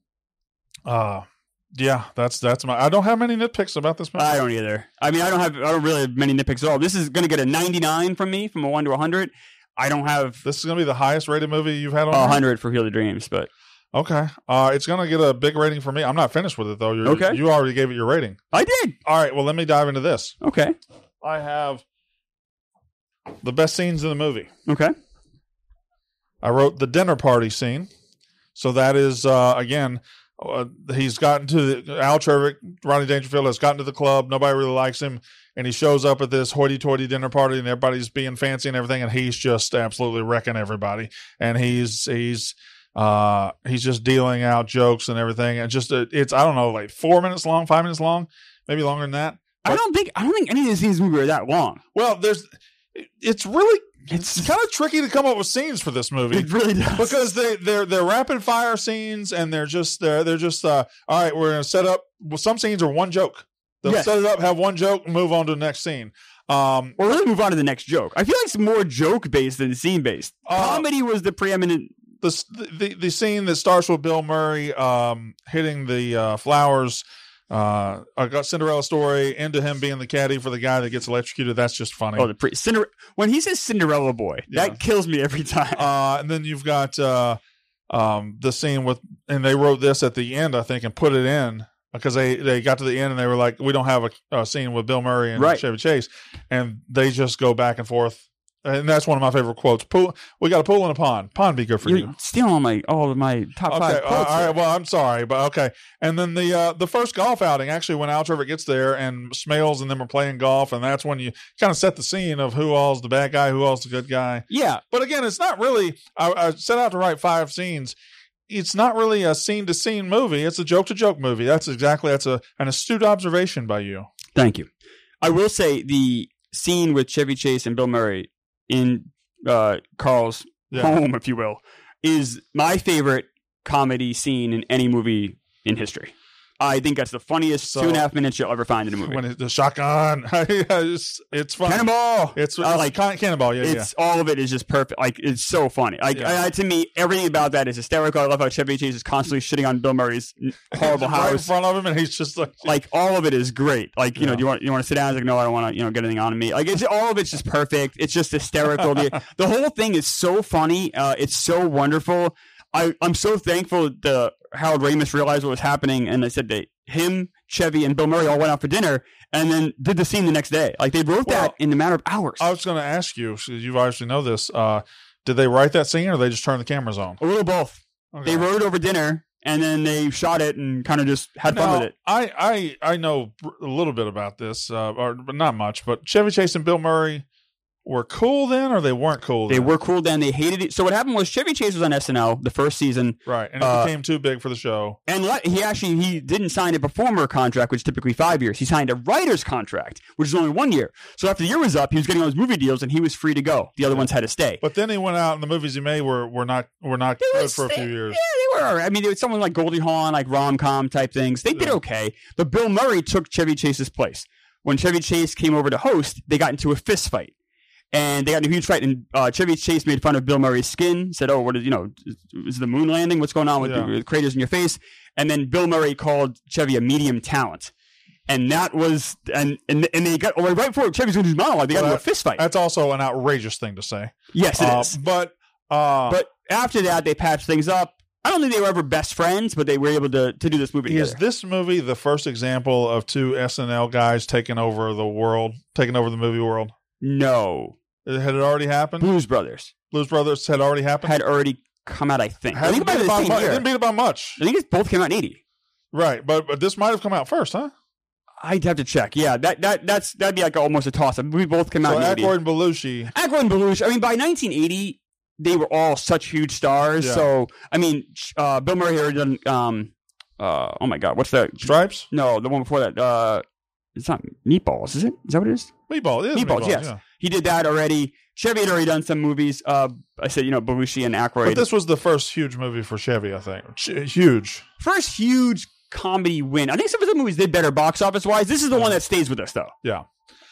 uh, yeah, that's that's my. I don't have many nitpicks about this movie. I don't either. I mean, I don't have, I don't really have many nitpicks at all. This is going to get a ninety-nine from me, from a one to a hundred. I don't have This is gonna be the highest rated movie you've had on. a here? hundred for Field of Dreams, but Okay, uh, it's gonna get a big rating for me. I'm not finished with it though. You're, Okay. you already gave it your rating. I did. All right, well, let me dive into this. Okay. I have the best scenes in the movie. Okay. I wrote the dinner party scene. So that is, uh, again, uh, he's gotten to the, Al Trebek, Rodney Dangerfield has gotten to the club. Nobody really likes him. And he shows up at this hoity-toity dinner party and everybody's being fancy and everything. And he's just absolutely wrecking everybody. And he's, he's, uh, he's just dealing out jokes and everything. And just, uh, it's, I don't know, like four minutes long, five minutes long, maybe longer than that. I don't think, I don't think any of the scenes in the movie are that long. Well, there's, it's really, It's, it's kind of tricky to come up with scenes for this movie. it really does. Because they they're they're rapid fire scenes and they're just they're they're just uh all right, we're gonna set up, well, some scenes are one joke. They'll Yes. set it up, have one joke, and move on to the next scene. Um Or really move on to the next joke. I feel like it's more joke based than scene based. Uh, Comedy was the preeminent. the the the scene that starts with Bill Murray um hitting the uh flowers, uh I got Cinderella story into him being the caddy for the guy that gets electrocuted. That's just funny. Oh, the pre Cinder. When he says Cinderella boy, Yeah. that kills me every time. Uh, and then you've got uh, um, the scene with, and they wrote this at the end, I think, and put it in because they, they got to the end and they were like, we don't have a, a scene with Bill Murray and Right. Chevy Chase. And they just go back and forth and that's one of my favorite quotes. Pool, we got a pool and a pond. Pond be good for You're you. stealing all my all of my top Okay, five quotes. all right. here. Well, I'm sorry, but okay. And then the uh, the first golf outing, actually, when Al Trevor gets there and Smales and them are playing golf, and that's when you kind of set the scene of who all's the bad guy, who all's the good guy. Yeah, But again, it's not really. I, I set out to write five scenes. It's not really a scene to scene movie. It's a joke to joke movie. That's exactly that's a an astute observation by you. thank you. I will say the scene with Chevy Chase and Bill Murray in uh, Carl's Yeah. home, if you will, is my favorite comedy scene in any movie in history. I think that's the funniest So- two and a half minutes you'll ever find in a movie. When it, the shotgun, it's, it's fun. Cannonball! It's, I it's like like cannonball. Yeah, it's all of it is just perfect. Like it's so funny. Like Yeah. I, to me, everything about that is hysterical. I love how Chevy Chase is constantly shitting on Bill Murray's horrible yeah. Right in house. front of him, and he's just like, Like all of it is great. Like you know, Yeah. do you want you want to sit down? He's like, no, I don't want to. You know, get anything on me. Like it's all of it's just perfect. It's just hysterical. the, the whole thing is so funny. Uh, it's so wonderful. I I'm so thankful that the Harold Ramis realized what was happening, and they said they him, Chevy, and Bill Murray all went out for dinner, and then did the scene the next day. Like they wrote Well, that in a matter of hours. I was going to ask you, so you obviously know this. Uh, did they write that scene, or they just turn the cameras on? a little both. Okay. They wrote it over dinner, and then they shot it and kind of just had fun Now, with it. I, I I know a little bit about this, uh, or but not much. But Chevy Chase and Bill Murray were cool then, or they weren't cool. They then? were cool then. They hated it. So what happened was Chevy Chase was on S N L the first season, right, and it uh, became too big for the show. and le- he actually he didn't sign a performer contract, which is typically five years. He signed a writer's contract, which is only one year. So after the year was up, he was getting all his movie deals, and he was free to go. The other ones had to stay. But then he went out, and the movies he made were were not were not They good was- for a few they- years. Yeah, they were all right. I mean, it was someone like Goldie Hawn, like rom-com type things. They did Yeah. okay. But Bill Murray took Chevy Chase's place. When Chevy Chase came over to host, they got into a fist fight. And they got in a huge fight, and uh, Chevy Chase made fun of Bill Murray's skin. Said, "Oh, what is you know? Is, is the moon landing? What's going on with Yeah. the, the craters in your face?" And then Bill Murray called Chevy a medium talent, and that was and and, and they got right before Chevy's going to his monologue. They got Well, into a fist fight. That's also an outrageous thing to say. Yes, it Uh, is. But uh, But after that, they patched things up. I don't think they were ever best friends, but they were able to to do this movie is together. this movie the first example of two S N L guys taking over the world, taking over the movie world? No, Had it already happened? Blues Brothers Blues Brothers had already happened. had already come out. I think. I think Hadn't about beat the by same mu- it year. didn't beat it by much. I think it both came out in eighty. Right, but but this might have come out first, huh? I'd have to check. Yeah, that that that's that'd be like almost a toss up. We both came out So in eighty. Aykroyd and Belushi. Aykroyd and Belushi. I mean, by nineteen eighty, they were all such huge stars. Yeah. So I mean, uh, Bill Murray had done. Um, uh, oh my God, what's that? Stripes? No, the one before that. Uh, it's not Meatballs, is it? Is that what it is? Meatball. It is Meatballs, Meatballs, yes. yeah. He did that already. Chevy had already done some movies. Uh, I said, you know, Belushi and Aykroyd. But this was the first huge movie for Chevy, I think. Ch- huge. First huge comedy win. I think some of the movies did better box office wise. This is the one that stays with us, though. Yeah.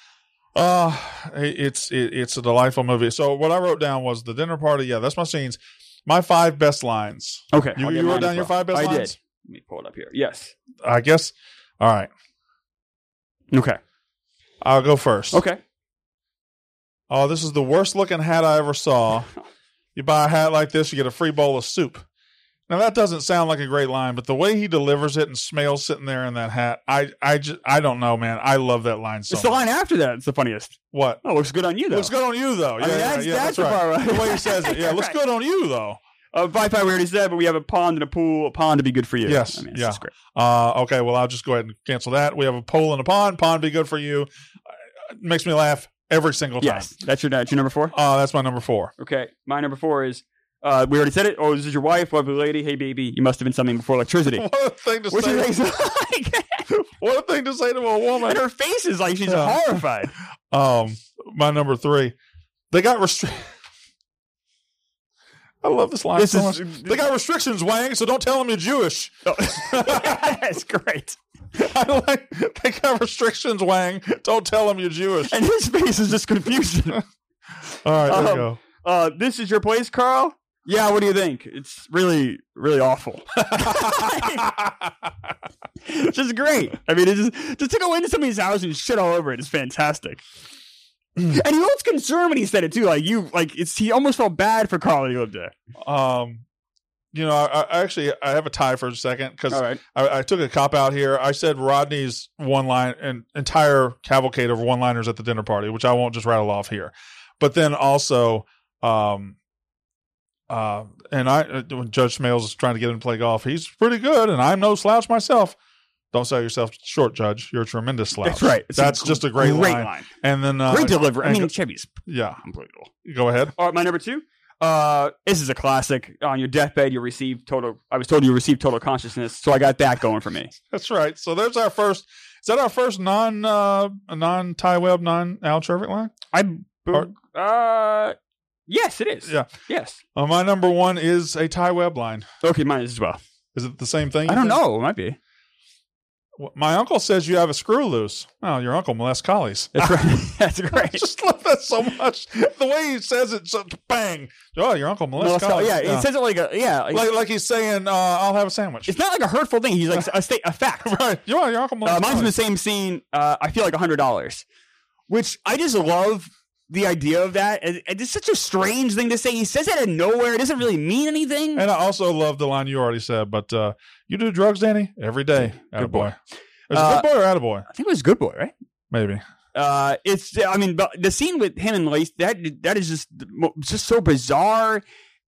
Uh it's it, it's a delightful movie. So what I wrote down was the dinner party. Yeah, that's my scenes. My five best lines. Okay. You- I'll you get wrote mine down as your well. five best I lines? did. Let me pull it up here. Yes. I guess. All right. Okay. I'll go first. Okay. Oh, this is the worst looking hat I ever saw. You buy a hat like this, you get a free bowl of soup. Now that doesn't sound like a great line, but the way he delivers it and Smales sitting there in that hat, I I just I don't know, man. I love that line so It's the much. line after that. It's the funniest. What? Oh, looks good on you, though. Looks good on you though. Yeah, mean, yeah, that's- yeah, that's that's, the right. part, right? The way he says it. Yeah, looks Right. good on you though. Uh, by five, we already said, but we have a pond and a pool. A pond to be good for you. Yes, I mean, it's yeah. just great. Uh, okay, well, I'll just go ahead and cancel that. We have a pole in a pond. Pond be good for you. Uh, It makes me laugh every single time. Yes. That's your, that's your number four? Uh, that's my number four. Okay. My number four is, uh, we already said it. Oh, this is your wife, lovely lady. Hey, baby, you must have been something before electricity. What a thing to Which say. is like, What a thing to say to a woman. and her face is like she's Yeah. horrified. Um, my number three. They got restrictions. I love this line This so is- much. They got restrictions, Wang, so don't tell them you're Jewish. Oh. That's great. I like, they got restrictions, Wang. Don't tell them you're Jewish. And his face is just confusion. All right, there Um, you go. Uh, this is your place, Carl? Yeah, what do you think? It's really, really awful. It's just great. I mean, it's just, just to go into somebody's house and shit all over it is fantastic. And he was concerned when he said it too. Like you, like it's he almost felt bad for Carl when he lived there. Um, you know, I, I actually I have a tie for a second because All right. I, I took a cop out here. I said Rodney's one line, an entire cavalcade of one liners at the dinner party, which I won't just rattle off here. but then also, um, uh, and I when Judge Smales is trying to get him to play golf, he's pretty good, and I'm no slouch myself. Don't sell yourself short, Judge. You're a tremendous slouch. That's right. It's That's a just a great, great line. line. And then uh, Great delivery. I and mean, go- Chevy's yeah. unbelievable. Go ahead. All right, my number two. Uh, this is a classic. On your deathbed, you receive total. I was told you receive total consciousness, so I got that going for me. That's right. So there's our first. Is that our first non uh, non Ty Webb, non Al Chervick line? I. Uh, yes, it is. Yeah. Yes. Uh, my number one is a Ty Webb line. Okay, mine is as well. Is it the same thing? I you don't think? know. It might be. My uncle says you have a screw loose. Oh, your uncle molests collies. That's right. That's I great. just love that so much. The way he says it, so bang. Oh, your uncle molests Well, so- collies. yeah, he says it like a yeah. Like, like, like he's saying, uh, I'll have a sandwich. it's not like a hurtful thing. He's like a state a fact. Right. You are, your uncle molests Uh, mine's in the collies. same scene. Uh, I feel like a hundred dollars, which I just love the idea of that. It- It's such a strange thing to say. He says it out of nowhere. It doesn't really mean anything. And I also love the line you already said, but uh, you do drugs, Danny? Every day. Good boy. Attaboy. Is it Uh, good boy or attaboy? I think it was Good Boy, right? Maybe. Uh, it's I mean, but the scene with him and Lace that that is just just so bizarre.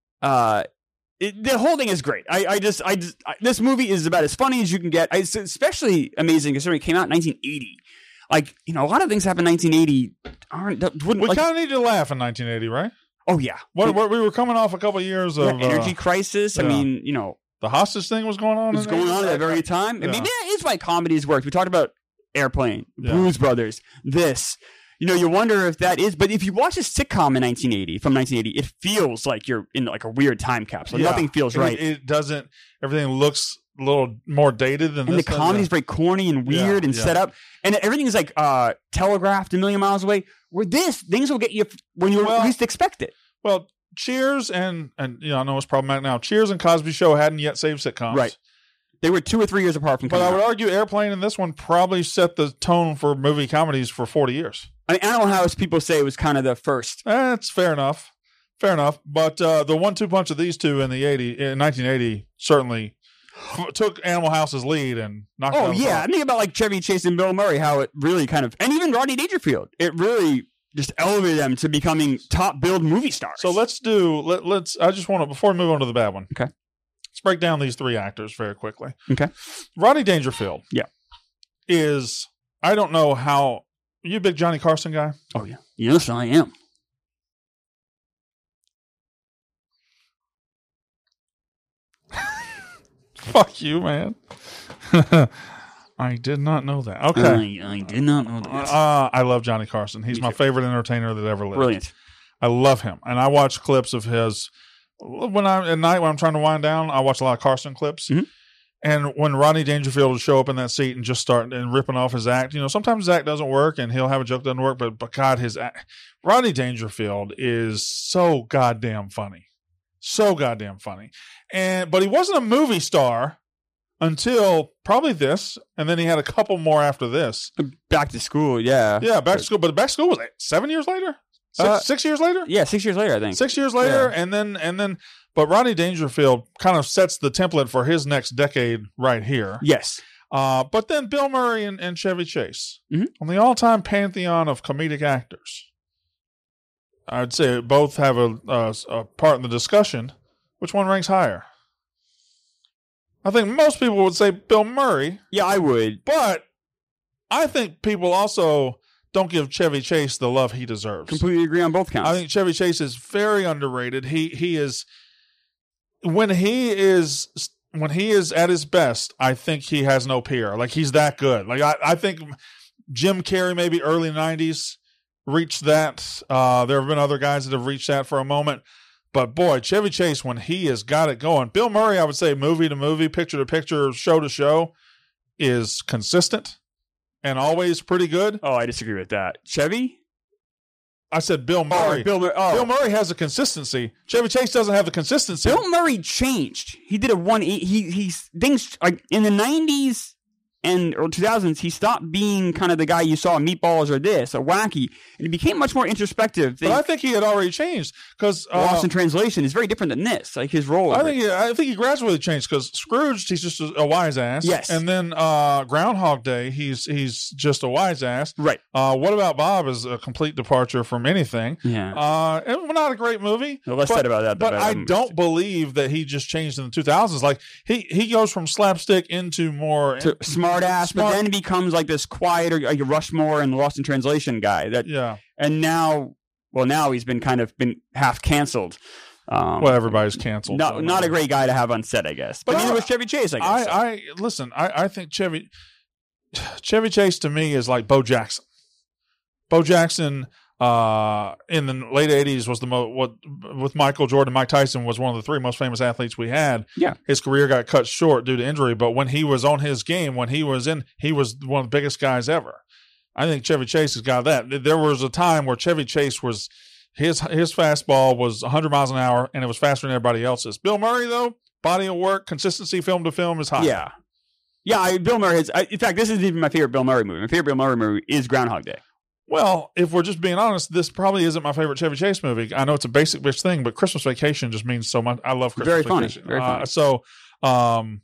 Uh, it, the whole thing is great. I, I just I just I, this movie is about as funny as you can get. I, it's especially amazing considering it came out in nineteen eighty. Like you know, a lot of things happened in nineteen eighty aren't that wouldn't We like. kind of needed to laugh in nineteen eighty, right? Oh yeah, What, what, we were coming off a couple of years Yeah, of energy uh, crisis. I yeah. mean, you know, the hostage thing was going on. was in going there. on at that very time. I mean, Yeah. that is why comedies worked. We talked about Airplane, Yeah. Blues Brothers, this. You know, you wonder if that is. But if you watch a sitcom in nineteen eighty, from nineteen eighty, it feels like you're in like a weird time capsule. Yeah. Nothing feels It- right. It, doesn't. Everything looks a little more dated than and this. the comedy's very corny and weird Yeah, and yeah. set up. And everything is like uh, telegraphed a million miles away. Where this, things will get you when you Well, least expect it. Well, Cheers and and you know I know it's problematic now. Cheers and Cosby Show hadn't yet saved sitcoms, Right. They were two or three years apart from But coming I would out. argue Airplane and this one probably set the tone for movie comedies for forty years. I mean, Animal House, people say, was kind of the first. That's fair enough, fair enough. But uh, the one-two punch of these two in the eighty in nineteen eighty certainly f- took Animal House's lead and knocked. it Oh out of the yeah, park. I think about like Chevy Chase and Bill Murray, how it really kind of, and even Rodney Dangerfield, it really just elevated them to becoming top billed movie stars. So let's do. Let, let's. I just want to before we move on to the bad one. Okay. Let's break down these three actors very quickly. Okay. Rodney Dangerfield. Yeah. Is I don't know how. You a big Johnny Carson guy? Oh yeah, yes I am. Fuck you, man. I did not know that. Okay. I, I did not know that. Uh, I love Johnny Carson. He's Me my too. favorite entertainer that ever lived. Brilliant. I love him, and I watch clips of his when I'm at night when I'm trying to wind down. I watch a lot of Carson clips, Mhm. and when Rodney Dangerfield would show up in that seat and just start and ripping off his act, you know, sometimes his act doesn't work, and he'll have a joke that doesn't work, but but God, his act, Rodney Dangerfield is so goddamn funny, so goddamn funny, and but he wasn't a movie star until probably this, and then he had a couple more after this. Back to school, yeah. Yeah, back to school, but back to school was like seven years later, six, Uh, six years later. Yeah, six years later, I think. Six years later, Yeah. and then and then, but Rodney Dangerfield kind of sets the template for his next decade right here. Yes. Uh, but then Bill Murray and, and Chevy Chase Mhm. on the all-time pantheon of comedic actors. I'd say both have a, a, a part in the discussion. Which one ranks higher? I think most people would say Bill Murray, Yeah, I would. but I think people also don't give Chevy Chase the love he deserves. Completely agree on both counts. I think Chevy Chase is very underrated. He he is when he is when he is at his best, I think he has no peer. Like he's that good. Like I, I think Jim Carrey maybe early nineties reached that. Uh, there have been other guys that have reached that for a moment. But boy, Chevy Chase, when he has got it going. Bill Murray, I would say movie to movie, picture to picture, show to show, is consistent and always pretty good. oh, I disagree with that. Chevy? I said Bill Oh, Murray. Bill Murray. Oh. Bill Murray has a consistency. Chevy Chase doesn't have the consistency. Bill Murray changed. He did a one eight. He he's things like in the nineties. and or two thousands, he stopped being kind of the guy you saw in Meatballs or this, or wacky, and he became much more introspective. But I think he had already changed because uh, Lost in Translation is very different than this. Like his role. I think he, I think he gradually changed because Scrooge, he's just a, a wise ass. Yes. And then uh, Groundhog Day, he's he's just a wise ass. Right. Uh, What About Bob is a complete departure from anything. Yeah. Uh, it was not a great movie. The less but, said about that, the but better. I don't believe that he just changed in the two thousands. Like he he goes from slapstick into more to smart ass, Smart- but then he becomes like this quieter, like a Rushmore and Lost in Translation guy. That yeah. and now, well, now he's been kind of been half canceled. Um, Well, everybody's canceled. not so not a great guy to have on set, I guess. But, But neither I- was Chevy Chase, I guess. I, so. I listen. I, I think Chevy Chevy Chase to me is like Bo Jackson. Bo Jackson uh, in the late eighties was the mo- what with Michael Jordan, Mike Tyson was one of the three most famous athletes we had. Yeah. His career got cut short due to injury, but when he was on his game, when he was in, he was one of the biggest guys ever. I think Chevy Chase has got that. There was a time where Chevy Chase was his his fastball was one hundred miles an hour, and it was faster than everybody else's. Bill Murray, though, body of work, consistency, film to film is high. yeah, yeah. I, Bill Murray. Has, I, in fact, this isn't even my favorite Bill Murray movie. My favorite Bill Murray movie is Groundhog Day. Well, if we're just being honest, this probably isn't my favorite Chevy Chase movie. I know it's a basic bitch thing, but Christmas Vacation just means so much. I love Christmas Very funny. Vacation. Very funny. Uh, so, um,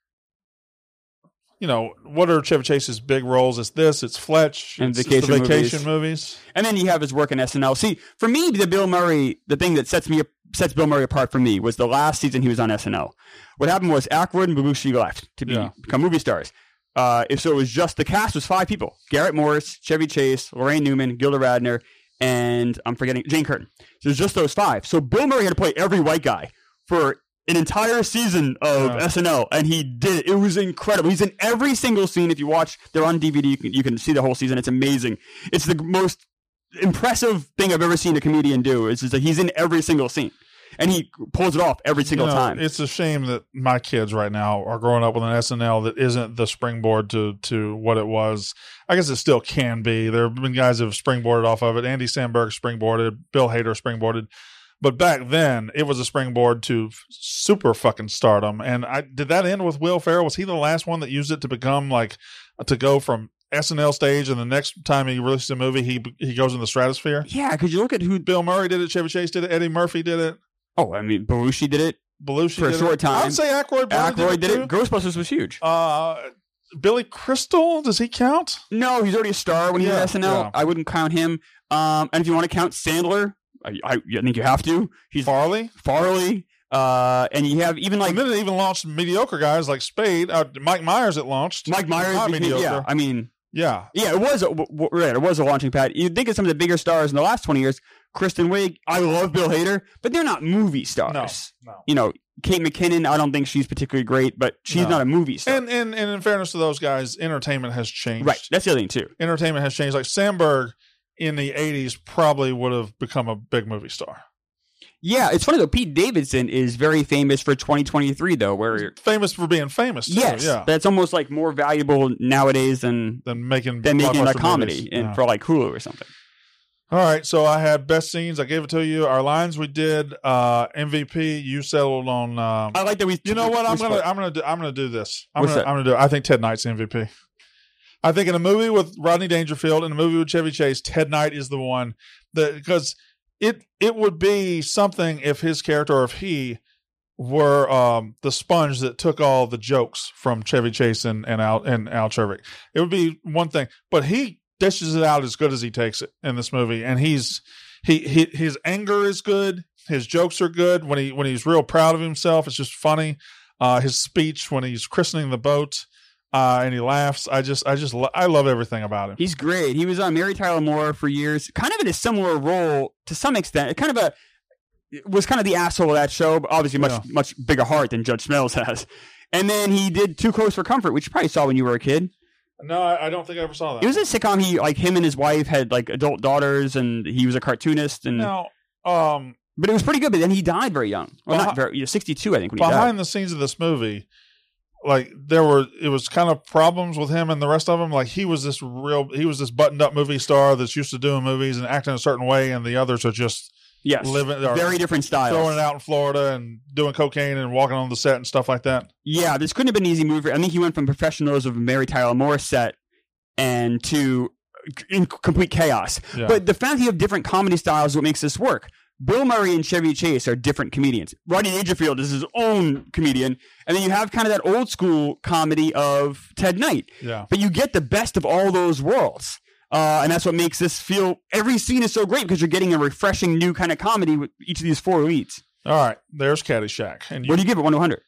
you know, what are Chevy Chase's big roles? It's this, it's Fletch, And it's, vacation it's the vacation movies. movies. And then you have his work in S N L. See, for me, the Bill Murray, the thing that sets me sets Bill Murray apart for me was the last season he was on S N L. What happened was Aykroyd and Belushi left to be, Yeah. become movie stars. Uh, if so, it was just the cast was five people: Garrett Morris, Chevy Chase, Lorraine Newman, Gilda Radner, and I'm forgetting Jane Curtin. So it was just those five. So Bill Murray had to play every white guy for an entire season of Yeah. S N L, and he did it. It was incredible. He's in every single scene. If you watch, they're on D V D. You can, you can see the whole season. It's amazing. It's the most impressive thing I've ever seen a comedian do. It's just that he's in every single scene, and he pulls it off every single You know, time. It's a shame that my kids right now are growing up with an S N L that isn't the springboard to to what it was. I guess it still can be. There have been guys that have springboarded off of it. Andy Samberg springboarded. Bill Hader springboarded. But back then, it was a springboard to super fucking stardom. And I did that end with Will Ferrell? Was he the last one that used it to become like to go from S N L stage, and the next time he releases a movie, he he goes in the stratosphere? Yeah, because you look at who. Bill Murray did it. Chevy Chase did it. Eddie Murphy did it. Oh, I mean, Belushi did it. Belushi For a did short it. time. I'd say Aykroyd, probably Aykroyd did too. it. Ghostbusters was huge. Uh, Billy Crystal, does he count? No, he's already a star when he was Yeah, at S N L. yeah. I wouldn't count him. Um, and if you want to count Sandler, I, I, I think you have to. He's Farley? Farley. Uh, and you have even like And then it even launched mediocre guys like Spade. Uh, Mike Myers it launched. Mike Myers. Not became- mediocre. yeah, I mean, Yeah. yeah, it was a, w- w- right. It was a launching pad. You think of some of the bigger stars in the last twenty years. Kristen Wiig. I love Bill Hader, but they're not movie stars. No, no. You know, Kate McKinnon. I don't think she's particularly great, but she's No. not a movie star. And, and and in fairness to those guys, entertainment has changed. right. That's the other thing too. Entertainment has changed. Like Sandberg in the eighties probably would have become a big movie star. Yeah, it's funny though. Pete Davidson is very famous for twenty twenty-three though, where Famous for being famous, too. yes, Yeah. that's almost like more valuable nowadays than Than making, than making a blockbuster comedy movies. in Yeah. for like Hulu or something. All right, so I had best scenes. I gave it to you. Our lines we did. Uh, M V P. You settled on. Um, I like that we. you know what? I'm we gonna. split. I'm gonna. Do, I'm gonna do this. I'm What's gonna. that? I'm gonna do. It. I think Ted Knight's M V P. I think in a movie with Rodney Dangerfield, in a movie with Chevy Chase, Ted Knight is the one that because it it would be something if his character or if he were um, the sponge that took all the jokes from Chevy Chase and, and Al and Al Chervik. It would be one thing, but he dishes it out as good as he takes it in this movie, and he's he, he his anger is good. His jokes are good when he when he's real proud of himself. It's just funny. Uh, his speech when he's christening the boat. Uh, and he laughs. I just, I just, lo- I love everything about him. He's great. He was on Mary Tyler Moore for years, kind of in a similar role to some extent. It kind of a was kind of the asshole of that show, but obviously much Yeah. much bigger heart than Judge Smails has. And then he did Too Close for Comfort, which you probably saw when you were a kid. No, I, I don't think I ever saw that. It was a sitcom. He like him and his wife had like adult daughters, and he was a cartoonist. And now, um, but it was pretty good. But then he died very young. Well, Behi- not very. You know, sixty-two, I think. When he died. behind the scenes of this movie, like there were, it was kind of problems with him and the rest of them. Like he was this real, he was this buttoned up movie star that's used to doing movies and acting a certain way, and the others are just Yes. living, or Very different styles. throwing it out in Florida and doing cocaine and walking on the set and stuff like that. Yeah, this couldn't have been an easy movie. I think he went from Professionals of Mary Tyler Moore set and to in complete chaos. Yeah. But the fact that you have different comedy styles is what makes this work. Bill Murray and Chevy Chase are different comedians. Rodney Dangerfield is his own comedian. And then you have kind of that old school comedy of Ted Knight. Yeah. But you get the best of all those worlds. Uh, and that's what makes this feel, every scene is so great because you're getting a refreshing new kind of comedy with each of these four leads. All right, there's Caddyshack. And you, What do you give it, one to one hundred?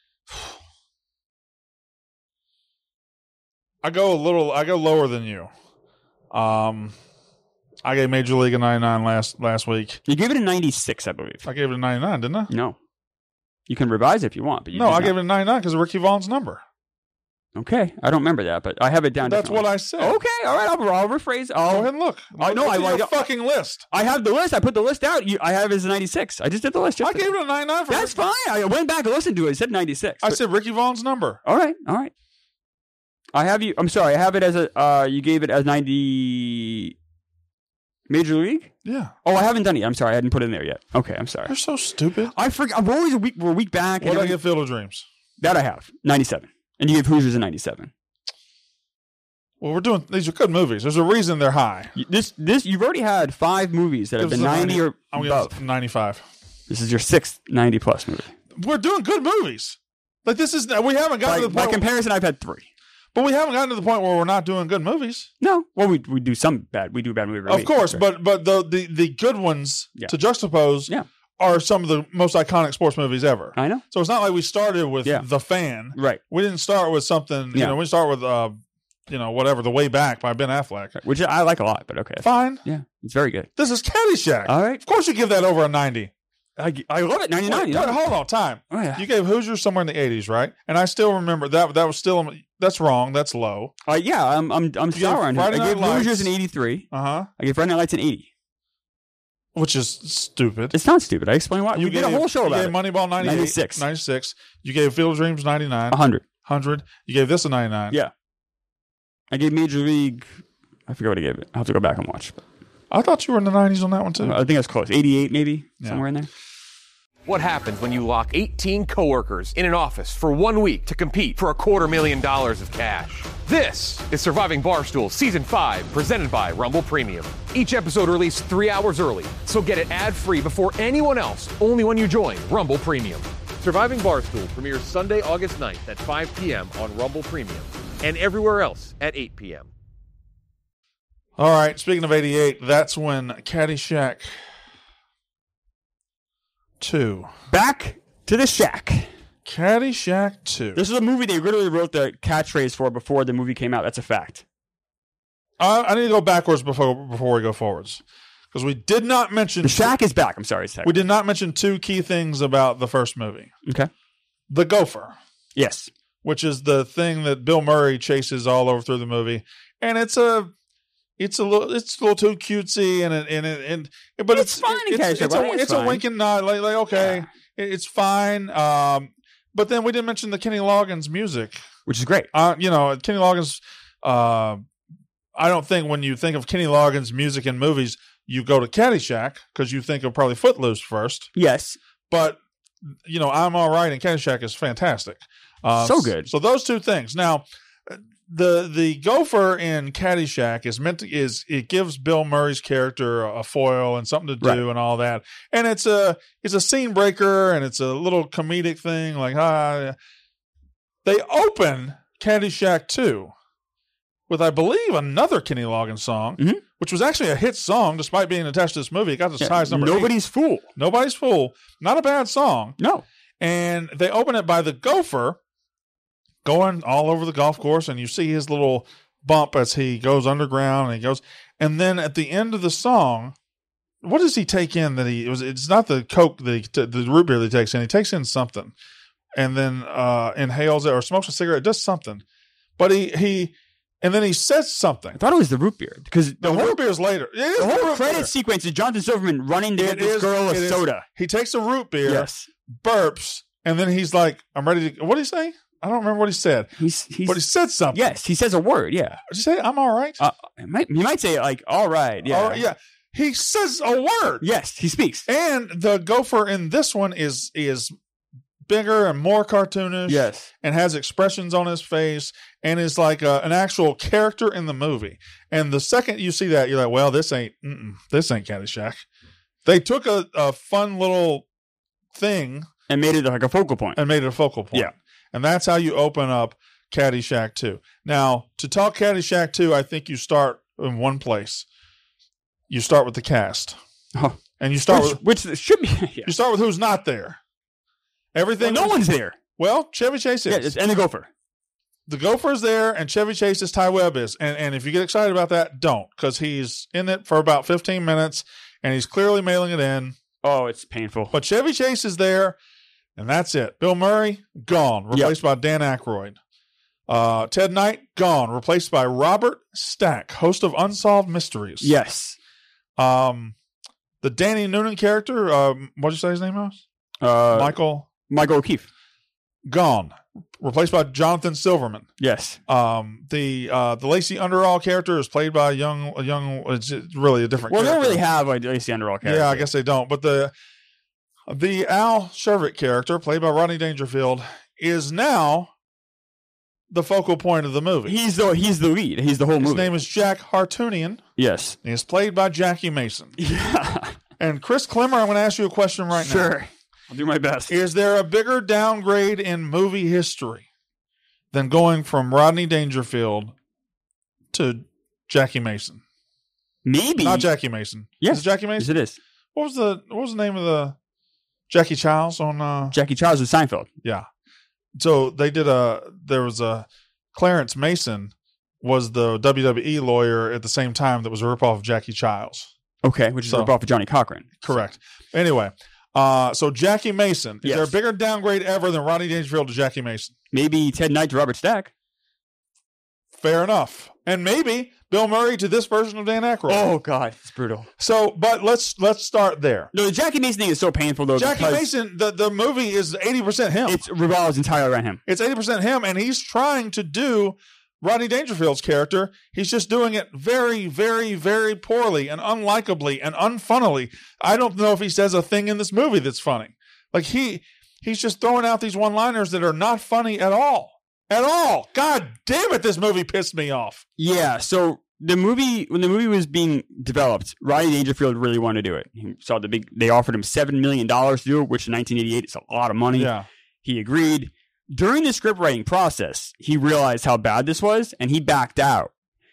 I go a little, I go lower than you. Um, I gave Major League a ninety-nine last last week. You gave it a ninety-six, I believe. I gave it a ninety-nine, didn't I? No. You can revise it if you want. But you No, did I not. gave it a ninety-nine because of Ricky Vaughn's number. Okay, I don't remember that, but I have it down. That's differently. what I said. Okay, all right, I'll, I'll rephrase. I'll, Go ahead and look. I know, Look I at your like- fucking list. I have the list. I put the list out. You, I have it as a ninety-six. I just did the list. I yesterday. gave it a ninety-nine for That's Ricky. fine. I went back and listened to it. It said ninety-six. I but- said Ricky Vaughn's number. all right, all right. I have you. I'm sorry. I have it as a. Uh, you gave it as ninety. Major League. Yeah. Oh, I haven't done it yet. I'm sorry. I hadn't put it in there yet. Okay, I'm sorry. You're so stupid. I forgot. I'm always a week. We're a week back. What and did I every- give Field of Dreams? That I have ninety-seven, and you gave Hoosiers a ninety-seven. Well, we're doing, these are good movies. There's a reason they're high. You- This this you've already had five movies that have Give been us a ninety or I'm above. gonna ninety-five. This is your sixth ninety plus movie. We're doing good movies. Like this is, we haven't gotten By, to the by point, comparison, I've had three. but we haven't gotten to the point where we're not doing good movies. No, well, we we do some bad. We do a bad movie. every Of week. course, Sure. but but the, the the good ones Yeah. to juxtapose Yeah. are some of the most iconic sports movies ever. I know. So it's not like we started with Yeah. The Fan. Right. We didn't start with something. You Yeah. know, we start with uh, you know, whatever, The Way Back by Ben Affleck. Which I like a lot, but okay. Fine. Yeah, it's very good. This is Caddyshack. All right. Of course, you give that over a ninety. I, I love it. ninety-nine. Wait, you know? wait, hold on, time. Oh, yeah. You gave Hoosiers somewhere in the eighties, right? And I still remember that. That was still that's wrong. That's low. Uh, yeah, I'm I'm I'm You sour gave on it. Friday I gave Night Hoosiers Lights. an eighty-three. Uh huh. I gave Friday Night Lights an eighty. Which is stupid. It's not stupid. I explained why. You we did a gave- whole show you about gave it. Moneyball ninety-eight, ninety-six. ninety-six. You gave Field of Dreams ninety-nine, one hundred. one hundred. You gave this a ninety-nine. Yeah. I gave Major League. I forget what I gave it. I'll have to go back and watch. But I thought you were in the nineties on that one too. I think that's close. eighty-eight, maybe Yeah. somewhere in there. What happens when you lock eighteen coworkers in an office for one week to compete for a quarter million dollars of cash? This is Surviving Barstool Season five, presented by Rumble Premium. Each episode released three hours early, so get it ad-free before anyone else, only when you join Rumble Premium. Surviving Barstool premieres Sunday, August ninth at five p.m. on Rumble Premium and everywhere else at eight p.m. All right. Speaking of eighty-eight, that's when Caddyshack two. Back to the Shack. Caddyshack two. This is a movie they literally wrote the catchphrase for before the movie came out. That's a fact. I, I need to go backwards before before we go forwards because we did not mention The Shack is back. I'm sorry. It's we did not mention two key things about the first movie. Okay. The gopher, Yes. which is the thing that Bill Murray chases all over through the movie, and it's a it's a little it's a little too cutesy and it, and it, and but It's it's fine in it's, Caddyshack, it's, a, right? It's it's a fine. wink and nod like, like okay Yeah. it's fine. Um, but then we didn't mention the Kenny Loggins music. Which is great. Uh, you know, Kenny Loggins. Uh, I don't think when you think of Kenny Loggins music in movies, you go to Caddyshack because you think of probably Footloose first. Yes. But you know, I'm All Right and Caddyshack is fantastic. Uh, So good. So those two things. Now, the the gopher in Caddyshack is meant to is it gives Bill Murray's character a foil and something to do Right. and all that, and it's a it's a scene breaker and it's a little comedic thing like ah. They open Caddyshack two with, I believe, another Kenny Loggins song, Mhm. which was actually a hit song despite being attached to this movie. It got the Yeah, highest number. eight. Nobody's fool. Nobody's Fool. Not a bad song. No. And they open it by the gopher going all over the golf course, and you see his little bump as he goes underground and he goes. And then at the end of the song, what does he take in that he it was? It's not the Coke, the the root beer that he takes in. He takes in something, and then uh, inhales it or smokes a cigarette. Does something, but he he and then he says something. I thought it was the root beer because the, The whole, root beer is later. It is the whole root credit beer. sequence is Jonathan Silverman running to It get this is- girl a it is- soda. He takes a root beer. Yes. Burps, and then he's like, I'm ready to, what did he say? I don't remember what he said, He's he's but he said something. yes. He says a word. Yeah. Did you say, I'm all right? Uh, he might he might say like all right. Yeah. All right, yeah. he says a word. Yes, he speaks. And the gopher in this one is is bigger and more cartoonish. Yes. And has expressions on his face and is like a, an actual character in the movie. And the second you see that, you're like, well, this ain't mm-mm, this ain't Caddyshack. They took a, a fun little thing and made it like a focal point. And made it a focal point. Yeah. And that's how you open up Caddyshack two. Now, to talk Caddyshack two, I think you start in one place. You start with the cast. Oh. And you start which, with which should be yeah. You start with who's not there. Everything well, no was, one's there. Well, Chevy Chase is. Yeah, and the gopher. The gopher's there, and Chevy Chase's Ty Webb is. And and if you get excited about that, don't, because he's in it for about fifteen minutes, and he's clearly mailing it in. Oh, it's painful. But Chevy Chase is there, and that's it. Bill Murray, gone, replaced yep. by Dan Aykroyd. Uh, Ted Knight, gone, replaced by Robert Stack, host of Unsolved Mysteries. Yes. Um, the Danny Noonan character, um, what did you say his name was? Uh, Michael. Michael O'Keefe. Gone. Replaced by Jonathan Silverman. Yes. Um, the uh, the Lacey Underall character is played by a young, a young. It's really a different. Well, character. they don't really have a Lacey Underall character. Yeah, I guess they don't. But the the Al Shervick character, played by Rodney Dangerfield, is now the focal point of the movie. He's the he's the lead. He's the whole His movie. name is Jack Hartunian. Yes. He is played by Jackie Mason. Yeah. And Chris Klimmer, I'm going to ask you a question right sure. now. Sure. I'll do my best. Is there a bigger downgrade in movie history than going from Rodney Dangerfield to Jackie Mason? Maybe. Not Jackie Mason. Yes. Is it Jackie Mason? Yes, it is. What was the What was the name of the Jackie Childs on? Uh, Jackie Childs with Seinfeld. Yeah. So they did a. There was a Clarence Mason was the W W E lawyer at the same time that was a ripoff of Jackie Childs. Okay, which is so, a ripoff of Johnny Cochran. Correct. Anyway. Uh, so Jackie Mason, is yes. there a bigger downgrade ever than Rodney Dangerfield to Jackie Mason? Maybe Ted Knight to Robert Stack. Fair enough. And maybe Bill Murray to this version of Dan Aykroyd. Oh God, it's brutal. So, but let's let's start there. No, the Jackie Mason thing is so painful though. Jackie Mason, the, the movie is eighty percent him. It revolves entirely around him. It's eighty percent him, and he's trying to do Rodney Dangerfield's character. He's just doing it very, very, very poorly and unlikably and unfunnily. I don't know if he says a thing in this movie that's funny. Like he he's just throwing out these one-liners that are not funny at all. At all. God damn it, this movie pissed me off. Yeah, so the movie, when the movie was being developed, Rodney Dangerfield really wanted to do it. He saw the big, they offered him seven million dollars to do it, which in nineteen eighty-eight is a lot of money. Yeah. He agreed. During the script writing process, he realized how bad this was, and he backed out.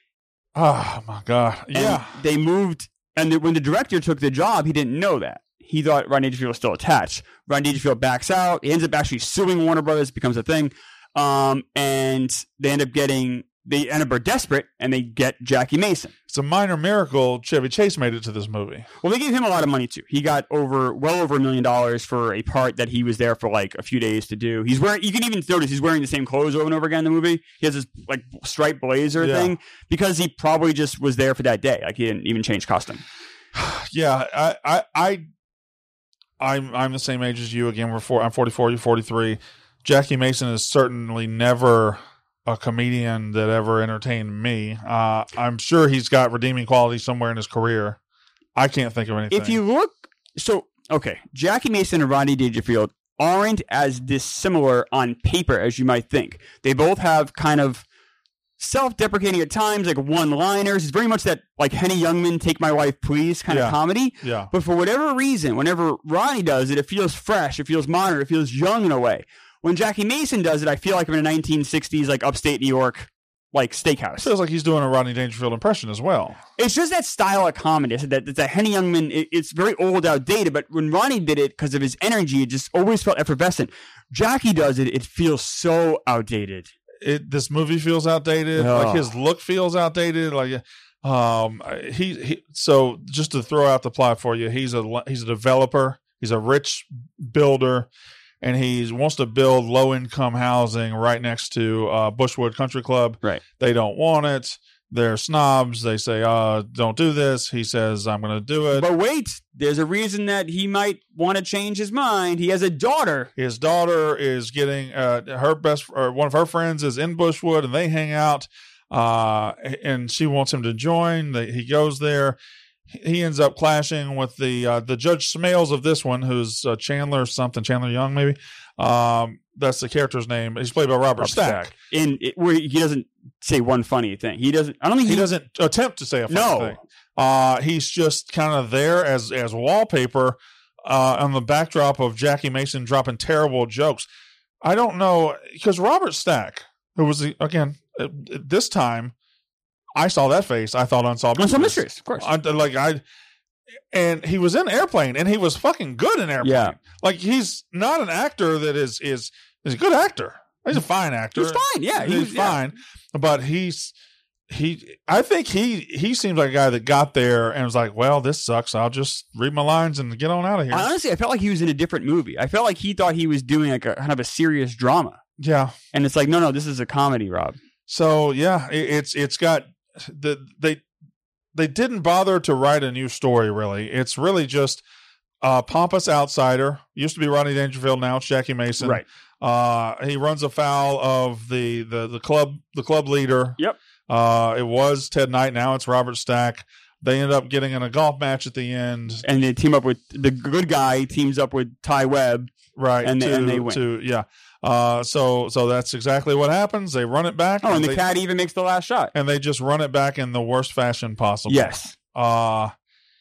Oh, my God. And yeah. they moved, and the, when the director took the job, he didn't know that. He thought Rodney Dangerfield was still attached. Rodney Dangerfield backs out. He ends up actually suing Warner Brothers, becomes a thing. Um, and they end up getting, they end up are desperate, and they get Jackie Mason. It's a minor miracle Chevy Chase made it to this movie. Well, they gave him a lot of money, too. He got over, well over a million dollars for a part that he was there for like a few days to do. He's wearing, you can even notice he's wearing the same clothes over and over again in the movie. He has this like striped blazer yeah. thing because he probably just was there for that day. Like he didn't even change costume. Yeah, I, I, I, I'm, I'm the same age as you. Again, we're four, I'm forty-four, you're forty-three. Jackie Mason is certainly never a comedian that ever entertained me. Uh, I'm sure he's got redeeming qualities somewhere in his career. I can't think of anything. If you look, so, okay, Jackie Mason and Rodney Dangerfield aren't as dissimilar on paper as you might think. They both have kind of self-deprecating at times, like one-liners. It's very much that, like, Henny Youngman, Take My Wife, Please kind yeah. of comedy. Yeah. But for whatever reason, whenever Rodney does it, it feels fresh, it feels modern, it feels young in a way. When Jackie Mason does it, I feel like I'm in a nineteen sixties, like, upstate New York, like, steakhouse. Feels like he's doing a Rodney Dangerfield impression as well. It's just that style of comedy. It's that, it's that Henny Youngman, it, it's very old, outdated, but when Rodney did it, because of his energy, it just always felt effervescent. Jackie does it, it feels so outdated. It this movie feels outdated. Oh. Like his look feels outdated. Like um he, he so just to throw out the plot for you, he's a he's a developer. He's a rich builder, and he wants to build low income housing right next to uh, Bushwood Country Club. Right. They don't want it. They're snobs. They say, uh, don't do this. He says, I'm going to do it. But wait, there's a reason that he might want to change his mind. He has a daughter. His daughter is getting uh, her best, or one of her friends is in Bushwood, and they hang out. Uh, and she wants him to join. They, he goes there. he ends up clashing with the uh, the Judge Smales of this one, who's uh, Chandler something, Chandler Young maybe. Um, that's the character's name. He's played by Robert, Robert Stack. Stack. In it, where he doesn't say one funny thing. He doesn't. I don't think he, he doesn't attempt to say a funny no. thing. Uh, he's just kind of there as as wallpaper uh, on the backdrop of Jackie Mason dropping terrible jokes. I don't know, because Robert Stack, who was the, again this time, I saw that face. I thought Unsolved Mysteries. Unsolved Mysteries, of course. I, like I, and he was in Airplane, and he was fucking good in Airplane. Yeah. Like he's not an actor that is is is a good actor. He's a fine actor. He's fine. Yeah, he's, he's fine, yeah. But he's. He, I think he he seems like a guy that got there and was like, well, this sucks. I'll just read my lines and get on out of here. Honestly, I felt like he was in a different movie. I felt like he thought he was doing like a kind of a serious drama. Yeah, and it's like, no, no, this is a comedy, Rob. So yeah, it, it's it's got the they they didn't bother to write a new story. Really, it's really just a pompous outsider. Used to be Rodney Dangerfield, now it's Jackie Mason. Right. Uh, he runs afoul of the the the club the club leader. Yep. Uh, it was Ted Knight. Now it's Robert Stack. They end up getting in a golf match at the end, and they team up with the good guy. Teams up with Ty Webb, right? And, to, they, and they win. To, yeah. Uh, so so that's exactly what happens. They run it back. Oh, and, and the they, cat even makes the last shot, and they just run it back in the worst fashion possible. Yes. Uh,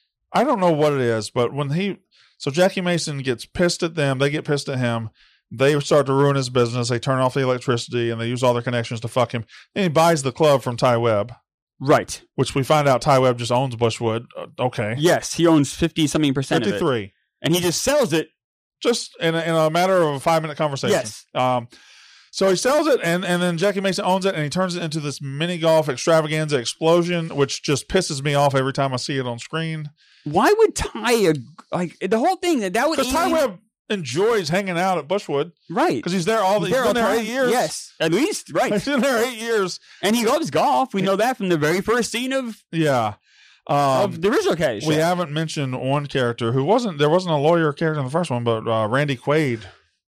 I don't know what it is, but when he so Jackie Mason gets pissed at them, they get pissed at him. They start to ruin his business. They turn off the electricity, and they use all their connections to fuck him. And he buys the club from Ty Webb. Right. Which we find out Ty Webb just owns Bushwood. Uh, okay. Yes, he owns fifty-something percent of it. fifty-three. And he just sells it. Just in a, in a matter of a five-minute conversation. Yes. Um, so he sells it, and, and then Jackie Mason owns it, and he turns it into this mini-golf extravaganza explosion, which just pisses me off every time I see it on screen. Why would Ty, like, the whole thing, that, that would... Because Ty Webb enjoys hanging out at Bushwood. Right. Because he's there all the, he's, he's been there eight years. Yes, at least, right. He's been there eight years. And he loves golf. We know that from the very first scene of yeah um, of the original case. We haven't mentioned one character who wasn't, there wasn't a lawyer character in the first one, but uh, Randy Quaid.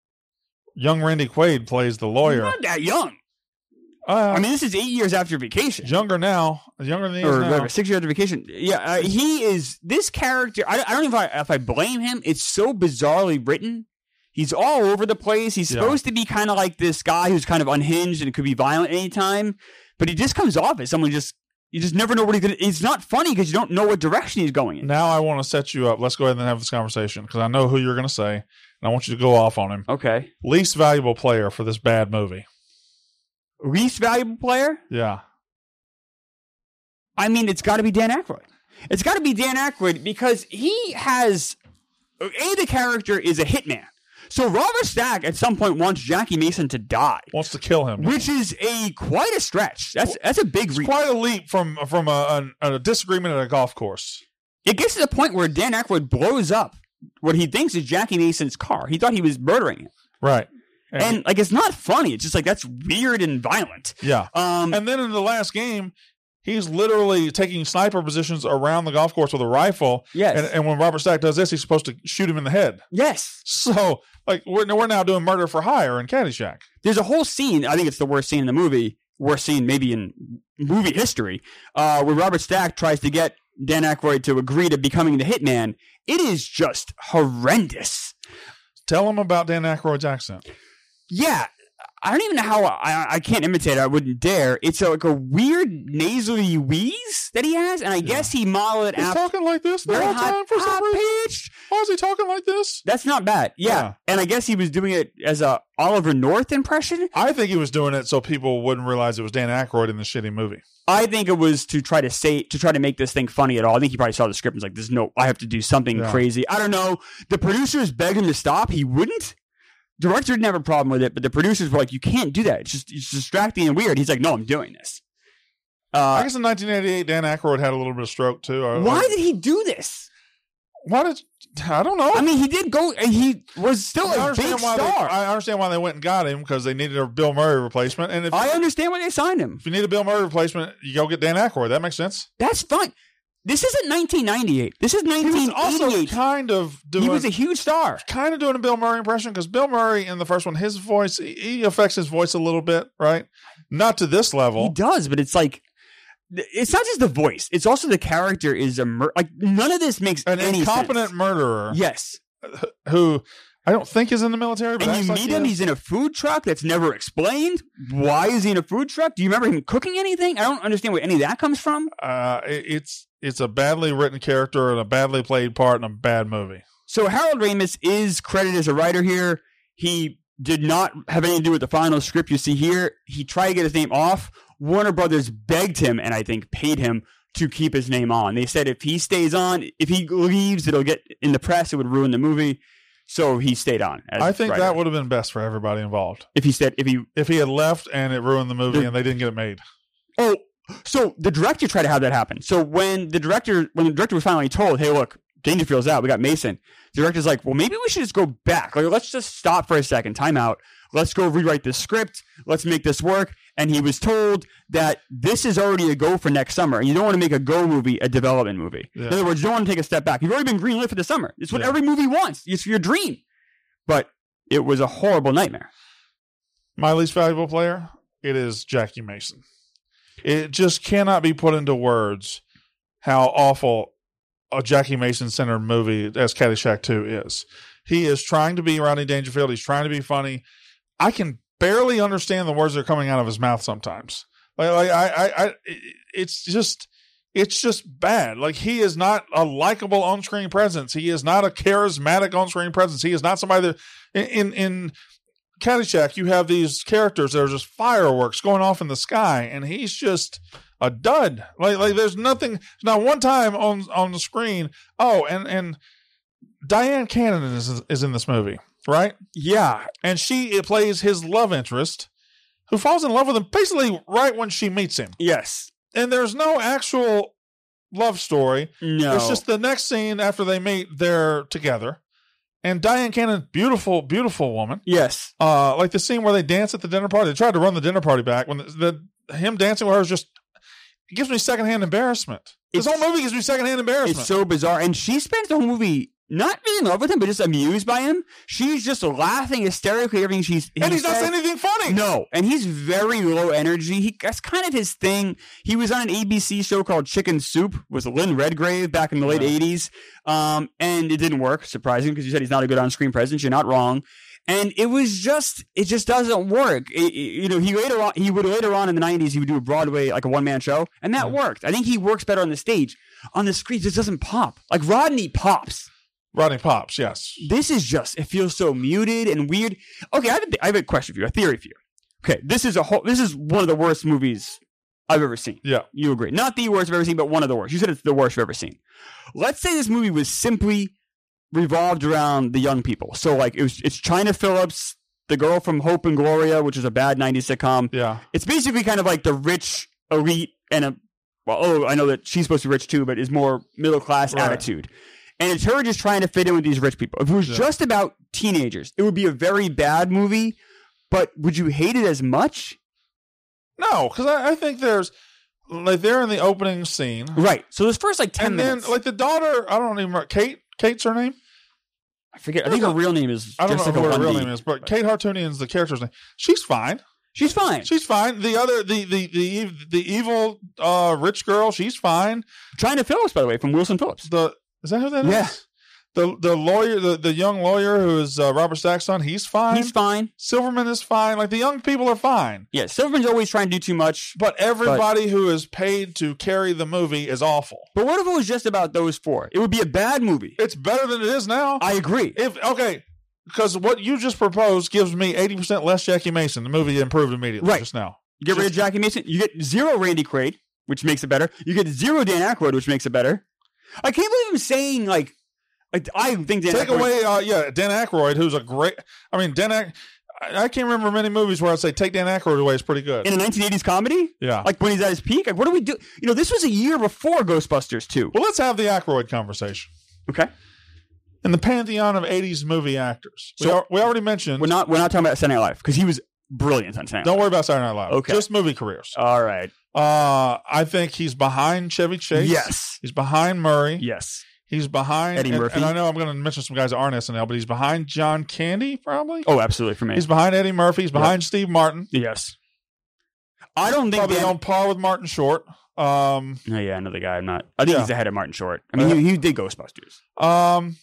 Young Randy Quaid plays the lawyer. He's not that young. Uh, I mean, this is eight years after Vacation. Younger now. Younger than he or is now. Whatever, six years after Vacation. Yeah, uh, he is, this character, I, I don't know if I, if I blame him. It's so bizarrely written. He's all over the place. He's yeah. supposed to be kind of like this guy who's kind of unhinged and it could be violent anytime, but he just comes off as someone just, you just never know what he's going to, it's not funny because you don't know what direction he's going in. Now I want to set you up. Let's go ahead and have this conversation because I know who you're going to say, and I want you to go off on him. Okay. Least valuable player for this bad movie. Least valuable player? Yeah. I mean, it's got to be Dan Aykroyd. It's got to be Dan Aykroyd because he has, A, the character is a hitman. So Robert Stack at some point wants Jackie Mason to die. Wants to kill him. Which is a quite a stretch. That's that's a big It's reach. quite a leap from from a, a, a disagreement at a golf course. It gets to the point where Dan Aykroyd blows up what he thinks is Jackie Mason's car. He thought he was murdering him. Right. And, and like it's not funny. It's just like that's weird and violent. Yeah. Um and then in the last game, he's literally taking sniper positions around the golf course with a rifle. Yes. And, and when Robert Stack does this, he's supposed to shoot him in the head. Yes. So, like, we're, we're now doing murder for hire in Caddyshack. There's a whole scene, I think it's the worst scene in the movie, worst scene maybe in movie history, uh, where Robert Stack tries to get Dan Aykroyd to agree to becoming the hitman. It is just horrendous. Tell him about Dan Aykroyd's accent. Yeah. I don't even know how I, I can't imitate it. I wouldn't dare. It's a, like a weird nasally wheeze that he has, and I yeah. guess he modeled it He's after. talking like this the whole time for some reason. Pitched. Why is he talking like this? That's not bad. Yeah. yeah, and I guess he was doing it as a Oliver North impression. I think he was doing it so people wouldn't realize it was Dan Aykroyd in the shitty movie. I think it was to try to say to try to make this thing funny at all. I think he probably saw the script and was like, "There's no, I have to do something yeah. crazy." I don't know. The producers begged him to stop. He wouldn't. Director didn't have a problem with it, but the producers were like, "You can't do that. It's just it's distracting and weird." He's like, "No, I'm doing this." Uh, I guess in nineteen eighty-eight, Dan Aykroyd had a little bit of stroke too. Why I, did he do this? Why did I don't know? I mean, he did go. He was still I a big star. They, I understand why they went and got him because they needed a Bill Murray replacement. And if I understand why they signed him. If you need a Bill Murray replacement, you go get Dan Aykroyd. That makes sense. That's fine. This isn't nineteen ninety-eight. This is nineteen eighty-eight. He was also kind of doing, he was a huge star. Kind of doing a Bill Murray impression because Bill Murray in the first one, his voice, he affects his voice a little bit, right? Not to this level. He does, but it's like it's not just the voice; it's also the character is a mur- like none of this makes An any incompetent sense. murderer. Yes, who I don't think is in the military. But and acts you like meet he him; is. he's in a food truck that's never explained. Why is he in a food truck? Do you remember him cooking anything? I don't understand where any of that comes from. Uh, it- it's it's a badly written character and a badly played part in a bad movie. So Harold Ramis is credited as a writer here. He did not have anything to do with the final script you see here. He tried to get his name off. Warner Brothers begged him, and I think paid him to keep his name on. They said if he stays on, if he leaves, it'll get in the press. It would ruin the movie. So he stayed on. As I think writer. that would have been best for everybody involved. If he said, if he, If he had left and it ruined the movie The- and they didn't get it made. oh, so the director tried to have that happen. So when the director, when the director was finally told, hey, look, Dangerfield's out, we got Mason. The director's like, well, maybe we should just go back. Like, let's just stop for a second, time out. Let's go rewrite this script. Let's make this work. And he was told that this is already a go for next summer. And you don't want to make a go movie a development movie. Yeah. In other words, you don't want to take a step back. You've already been greenlit for the summer. It's what Yeah. every movie wants. It's your dream. But it was a horrible nightmare. My least valuable player, it is Jackie Mason. It just cannot be put into words how awful a Jackie Mason-centered movie as Caddyshack two is. He is trying to be Rodney Dangerfield. He's trying to be funny. I can barely understand the words that are coming out of his mouth sometimes. Like, like I, I, I, it's just, it's just bad. Like, he is not a likable on-screen presence. He is not a charismatic on-screen presence. He is not somebody that in in. in Caddyshack, you have these characters that are just fireworks going off in the sky, and he's just a dud. Like, like there's nothing. Not one time on on the screen. Oh, and and Diane Cannon is is in this movie, right? Yeah. And she it plays his love interest, who falls in love with him basically right when she meets him. Yes. And there's no actual love story. No. It's just the next scene after they meet, they're together. And Diane Cannon, beautiful, beautiful woman. Yes. Uh, like the scene where they dance at the dinner party. They tried to run the dinner party back. When the, the him dancing with her is just, it gives me secondhand embarrassment. This It's- whole movie gives me secondhand embarrassment. It's so bizarre. And she spends the whole movie not being in love with him, but just amused by him. She's just laughing hysterically at everything she's and he he's not says. saying anything funny. No, and he's very low energy. He that's kind of his thing. He was on an A B C show called Chicken Soup with Lynn Redgrave back in the late Yeah. eighties, um, and it didn't work. Surprising, because you said he's not a good on-screen presence. You're not wrong. And it was just, it just doesn't work. It- it- you know, he later on, he would later on in the nineties, he would do a Broadway, like a one-man show, and that Yeah. worked. I think he works better on the stage. On the screen, it just doesn't pop. Like Rodney pops. Rodney Pops, yes. This is just, it feels so muted and weird. Okay, I have, a, I have a question for you, a theory for you. Okay, this is a whole, this is one of the worst movies I've ever seen. Yeah. You agree. Not the worst I've ever seen, but one of the worst. You said it's the worst I've ever seen. Let's say this movie was simply revolved around the young people. So like, it was, it's China Phillips, the girl from Hope and Gloria, which is a bad nineties sitcom. Yeah. It's basically kind of like the rich elite and a, well, oh, I know that she's supposed to be rich too, but is more middle class Right. attitude. And it's her just trying to fit in with these rich people. If it was Yeah. just about teenagers, it would be a very bad movie, but would you hate it as much? No, because I, I think there's, like, they're in the opening scene. Right. So this first like ten And minutes. then, like, the daughter, I don't even remember, Kate? Kate's her name? I forget. I think her real name is I don't Jessica know who her real Lundy. name is, but Kate Hartunian's the character's name. She's fine. She's fine. She's fine. The other, the the the ev- the evil uh, rich girl, she's fine. China Phillips, by the way, from Wilson Phillips. The is that who that is? Yeah. The the lawyer, the, the young lawyer who is uh, Robert Stack's son, he's fine. He's fine. Silverman is fine. Like, the young people are fine. Yeah, Silverman's always trying to do too much. But everybody who is paid to carry the movie is awful. But what if it was just about those four? It would be a bad movie. It's better than it is now. I agree. If okay, because what you just proposed gives me eighty percent less Jackie Mason. The movie improved immediately Right. just now. You get rid of Just- Jackie Mason, you get zero Randy Quaid, which makes it better. You get zero Dan Aykroyd, which makes it better. I can't believe I'm saying, like, like I think Dan Take Aykroyd... away, uh, yeah, Dan Aykroyd, who's a great. I mean, Dan. Ack, I, I can't remember many movies where I'd say take Dan Aykroyd away is pretty good. In a nineteen eighties comedy? Yeah. Like, when he's at his peak? Like, what do we do? You know, this was a year before Ghostbusters two. Well, let's have the Aykroyd conversation. Okay. In the pantheon of eighties movie actors, we, So- are, we already mentioned. We're not, we're not talking about Saturday Night Live, because he was brilliant on Saturday Night Don't worry about Saturday Night Live. Okay. Just movie careers. Live. All right. Uh, I think he's behind Chevy Chase. Yes. He's behind Murray. Yes. He's behind Eddie and, Murphy. And I know I'm going to mention some guys that aren't S N L, but he's behind John Candy, probably. Oh, absolutely, for me. He's behind Eddie Murphy. He's behind Steve Martin. yes. I don't think Probably Dan, on par with Martin Short. Um, Oh, yeah, another guy. I'm not. I think Yeah. he's ahead of Martin Short. I mean, Uh, he, he did Ghostbusters. um,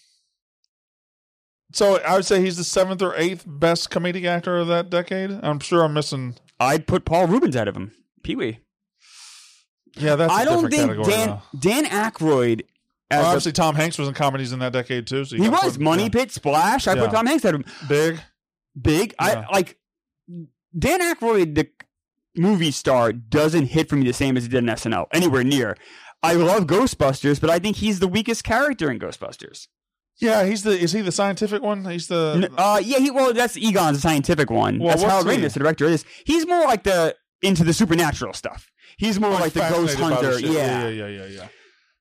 so I would say he's the seventh or eighth best comedic actor of that decade. I'm sure I'm missing. I'd put Paul Rubens ahead of him. Pee Wee. Yeah, that's. I a don't different think category, Dan though. Dan Aykroyd. As Well, a- obviously, Tom Hanks was in comedies in that decade too. So you he gotta was put- Money yeah. Pit, Splash. I Yeah. put Tom Hanks ahead of him. Big. Big. Yeah. I like Dan Aykroyd, the movie star, doesn't hit for me the same as he did in S N L. Anywhere near. I love Ghostbusters, but I think he's the weakest character in Ghostbusters. Yeah, he's the. Is he the scientific one? He's the. N- Uh, yeah, he well, that's Egon's the scientific one. Well, that's what's Harold he? Ramis, the director is. He's more like the into the supernatural stuff. He's more like the ghost fascinated by hunter. the shit. Yeah. yeah, yeah, yeah, yeah.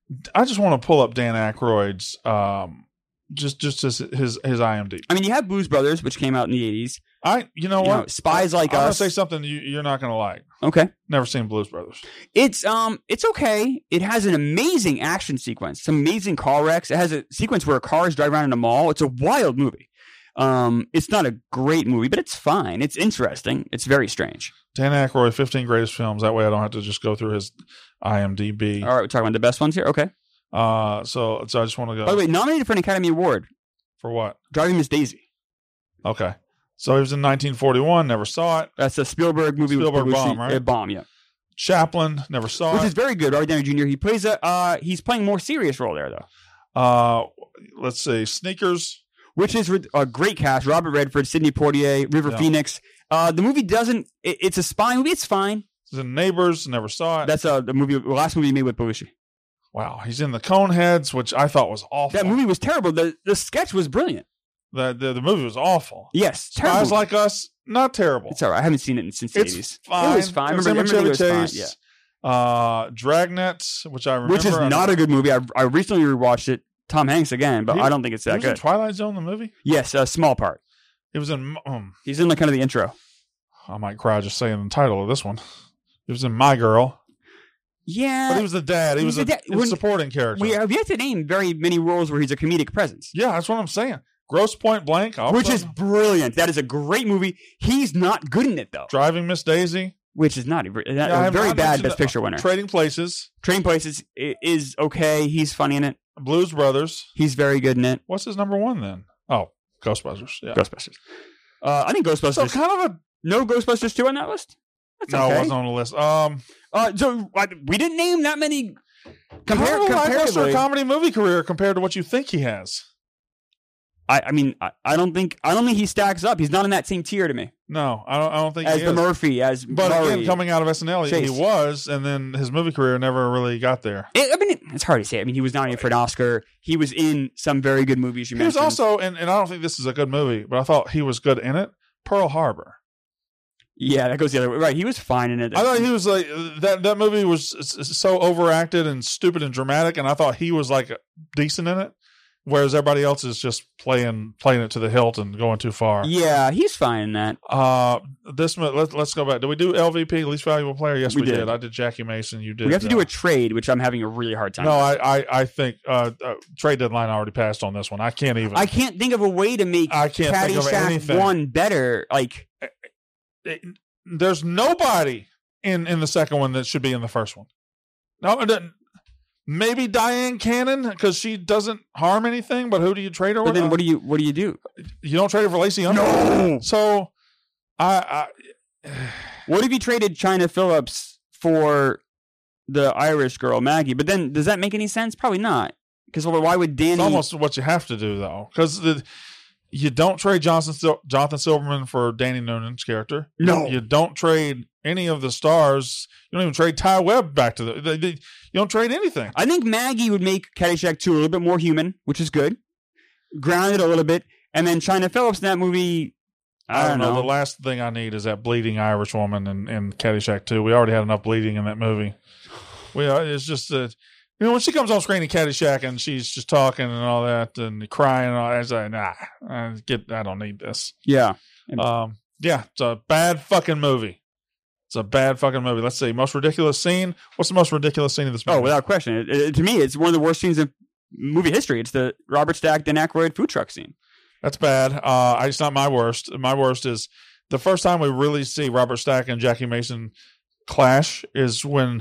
I just want to pull up Dan Aykroyd's um, just just his his, his I M D B. I mean, you have Blues Brothers, which came out in the eighties. I you know You what? know, Spies Like I'm gonna Us. say something you, you're not gonna like. Okay. Never seen Blues Brothers. It's um, it's okay. It has an amazing action sequence, some amazing car wrecks. It has a sequence where cars drive around in a mall. It's a wild movie. Um, it's not a great movie, but it's fine. It's interesting. It's very strange. Dan Aykroyd, fifteen greatest films. That way, I don't have to just go through his I M D B. All right, we're talking about the best ones here. Okay. Uh, so so I just want to go. By the way, nominated for an Academy Award, For what? Driving Miss Daisy. Okay. So he was in nineteen forty-one. Never saw it. That's a Spielberg movie. Spielberg with Belushi. bomb, right? Uh, bomb, yeah. Chaplin. Never saw Which it. is very good. Robert Downey Junior He plays a. Uh, he's playing a more serious role there though. uh, let's see. Sneakers. Which is a great cast. Robert Redford, Sidney Poitier, River Yeah. Phoenix. Uh, the movie doesn't. It, it's a spy movie. It's fine. He's in Neighbors. Never saw it. That's uh, the movie. The last movie he made with Belushi. Wow. He's in the Coneheads, which I thought was awful. That movie was terrible. The the sketch was brilliant. The the, the movie was awful. Yes, terrible. Spies Like Us. Not terrible. It's all right. I haven't seen it since the It's eighties. fine. It was fine. It was remember, him and remember Chevy it was fine. Chase. Yeah. Uh, Dragnet, which I remember. Which is I not know- a good movie. I, I recently rewatched it. Tom Hanks again, but He- I don't think it's He that was in good. Twilight Zone, the movie. Yes, a small part. He was in. Um, He's in like kind of the intro. I might cry just saying the title of this one. He was in My Girl, Yeah. but he was the dad. He, he was, was a, the dad. a When- supporting character. we have yet to name very many roles where he's a comedic presence. Yeah, that's what I'm saying. Gross Point Blank, I'll Which put- is brilliant. That is a great movie. He's not good in it though. Driving Miss Daisy. Which is not a, a Yeah, I- very I bad mentioned Best the- Picture winner. Trading Places, Trading Places i- is okay. He's funny in it. Blues Brothers. He's very good in it. What's his number one then? Oh, Ghostbusters. Yeah. Ghostbusters. Uh, I think Ghostbusters. So kind of a no Ghostbusters two on that list. That's no, okay. it wasn't on the list. Um, Uh, so uh, we didn't name that many. Compare, kind of a lackluster comparatively, comedy movie career compared to what you think he has. I, I mean, I, I don't think I don't think he stacks up. He's not in that same tier to me No, I don't. I don't think as he the is. Murphy, as But Murray. again, coming out of S N L, he, he Chase. was, and then his movie career never really got there. It- I mean, it- it's hard to say. I mean, he was nominated for an Oscar. He was in some very good movies. You He was mentioned. also, and, and I don't think this is a good movie, but I thought he was good in it. Pearl Harbor. yeah, that goes the other way. Right, he was fine in it. I thought he was like that. That movie was s- s- so overacted and stupid and dramatic, and I thought he was like decent in it, whereas everybody else is just playing playing it to the hilt and going too far. Yeah, he's fine in that. Uh, this mo- let's let's go back. Did we do L V P, least valuable player? Yes, we, We did. did. I did Jackie Mason. You did. We have to uh, do a trade, which I'm having a really hard time. No, with. I, I, I think uh, uh, trade deadline already passed on this one. I can't even. I can't think of a way to make I can't think of Caddyshack anything. one better. Like, It- there's nobody in, in the second one that should be in the first one. No, it doesn't. Maybe Diane Cannon because she doesn't harm anything. But who do you trade her but with? then what do you what do you do? You don't trade her for Lacey Underwood. No. So, I, I What if you traded China Phillips for the Irish girl Maggie? But then does that make any sense? Probably not. Because why would Danny? it's almost what you have to do though, because the. You don't trade Johnson, Sil- Jonathan Silverman for Danny Noonan's character. No. You don't trade any of the stars. You don't even trade Ty Webb back to the. They, they, you don't trade anything. I think Maggie would make Caddyshack two a little bit more human, which is good. Grounded a little bit, and then China Phillips in that movie. I, don't know. The last thing I need is that bleeding Irish woman in, in Caddyshack two. We already had enough bleeding in that movie. We are, it's just that, you know, when she comes on screen in Caddyshack and she's just talking and all that and crying and all that, it's like, nah, I, get, I don't need this. Yeah. Um, yeah, it's a bad fucking movie. It's a bad fucking movie. Let's see. Most ridiculous scene. What's the most ridiculous scene of this movie? Oh, without question. It, it, to me, it's one of the worst scenes in movie history. It's the Robert Stack, Dan Aykroyd food truck scene. That's bad. Uh, it's not my worst. My worst is the first time we really see Robert Stack and Jackie Mason clash is when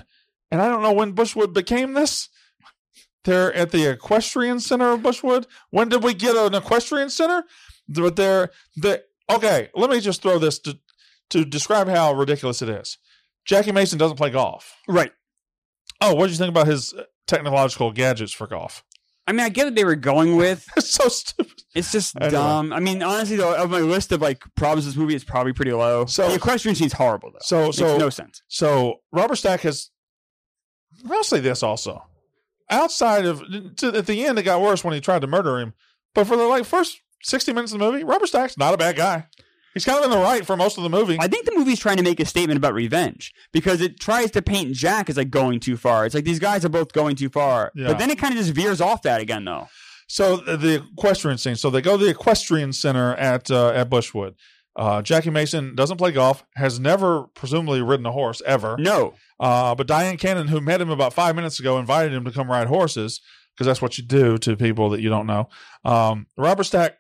and I don't know when Bushwood became this. They're at the Equestrian Center of Bushwood. When did we get an Equestrian Center? But they're, they okay, let me just throw this to, to describe how ridiculous it is. Jackie Mason doesn't play golf. Right. Oh, what did you think about his technological gadgets for golf? I mean, I get what they were going with. It's so stupid. It's just Anyway. dumb. I mean, honestly, though, of my list of like problems, this movie is probably pretty low. So- the equestrian scene's horrible, though. So, Makes so, no sense. so Robert Stack has, I'll say this also. Outside of, to, at the end, it got worse when he tried to murder him. But for the like first sixty minutes of the movie, Robert Stack's not a bad guy. He's kind of in the right for most of the movie. I think the movie's trying to make a statement about revenge because it tries to paint Jack as like going too far. It's like these guys are both going too far. Yeah. But then it kind of just veers off that again, though. So the, the equestrian scene. So they go to the equestrian center at uh, at Bushwood. Uh, Jackie Mason doesn't play golf, has never presumably ridden a horse ever. No. Uh, but Diane Cannon, who met him about five minutes ago, invited him to come ride horses because that's what you do to people that you don't know. Um, Robert Stack,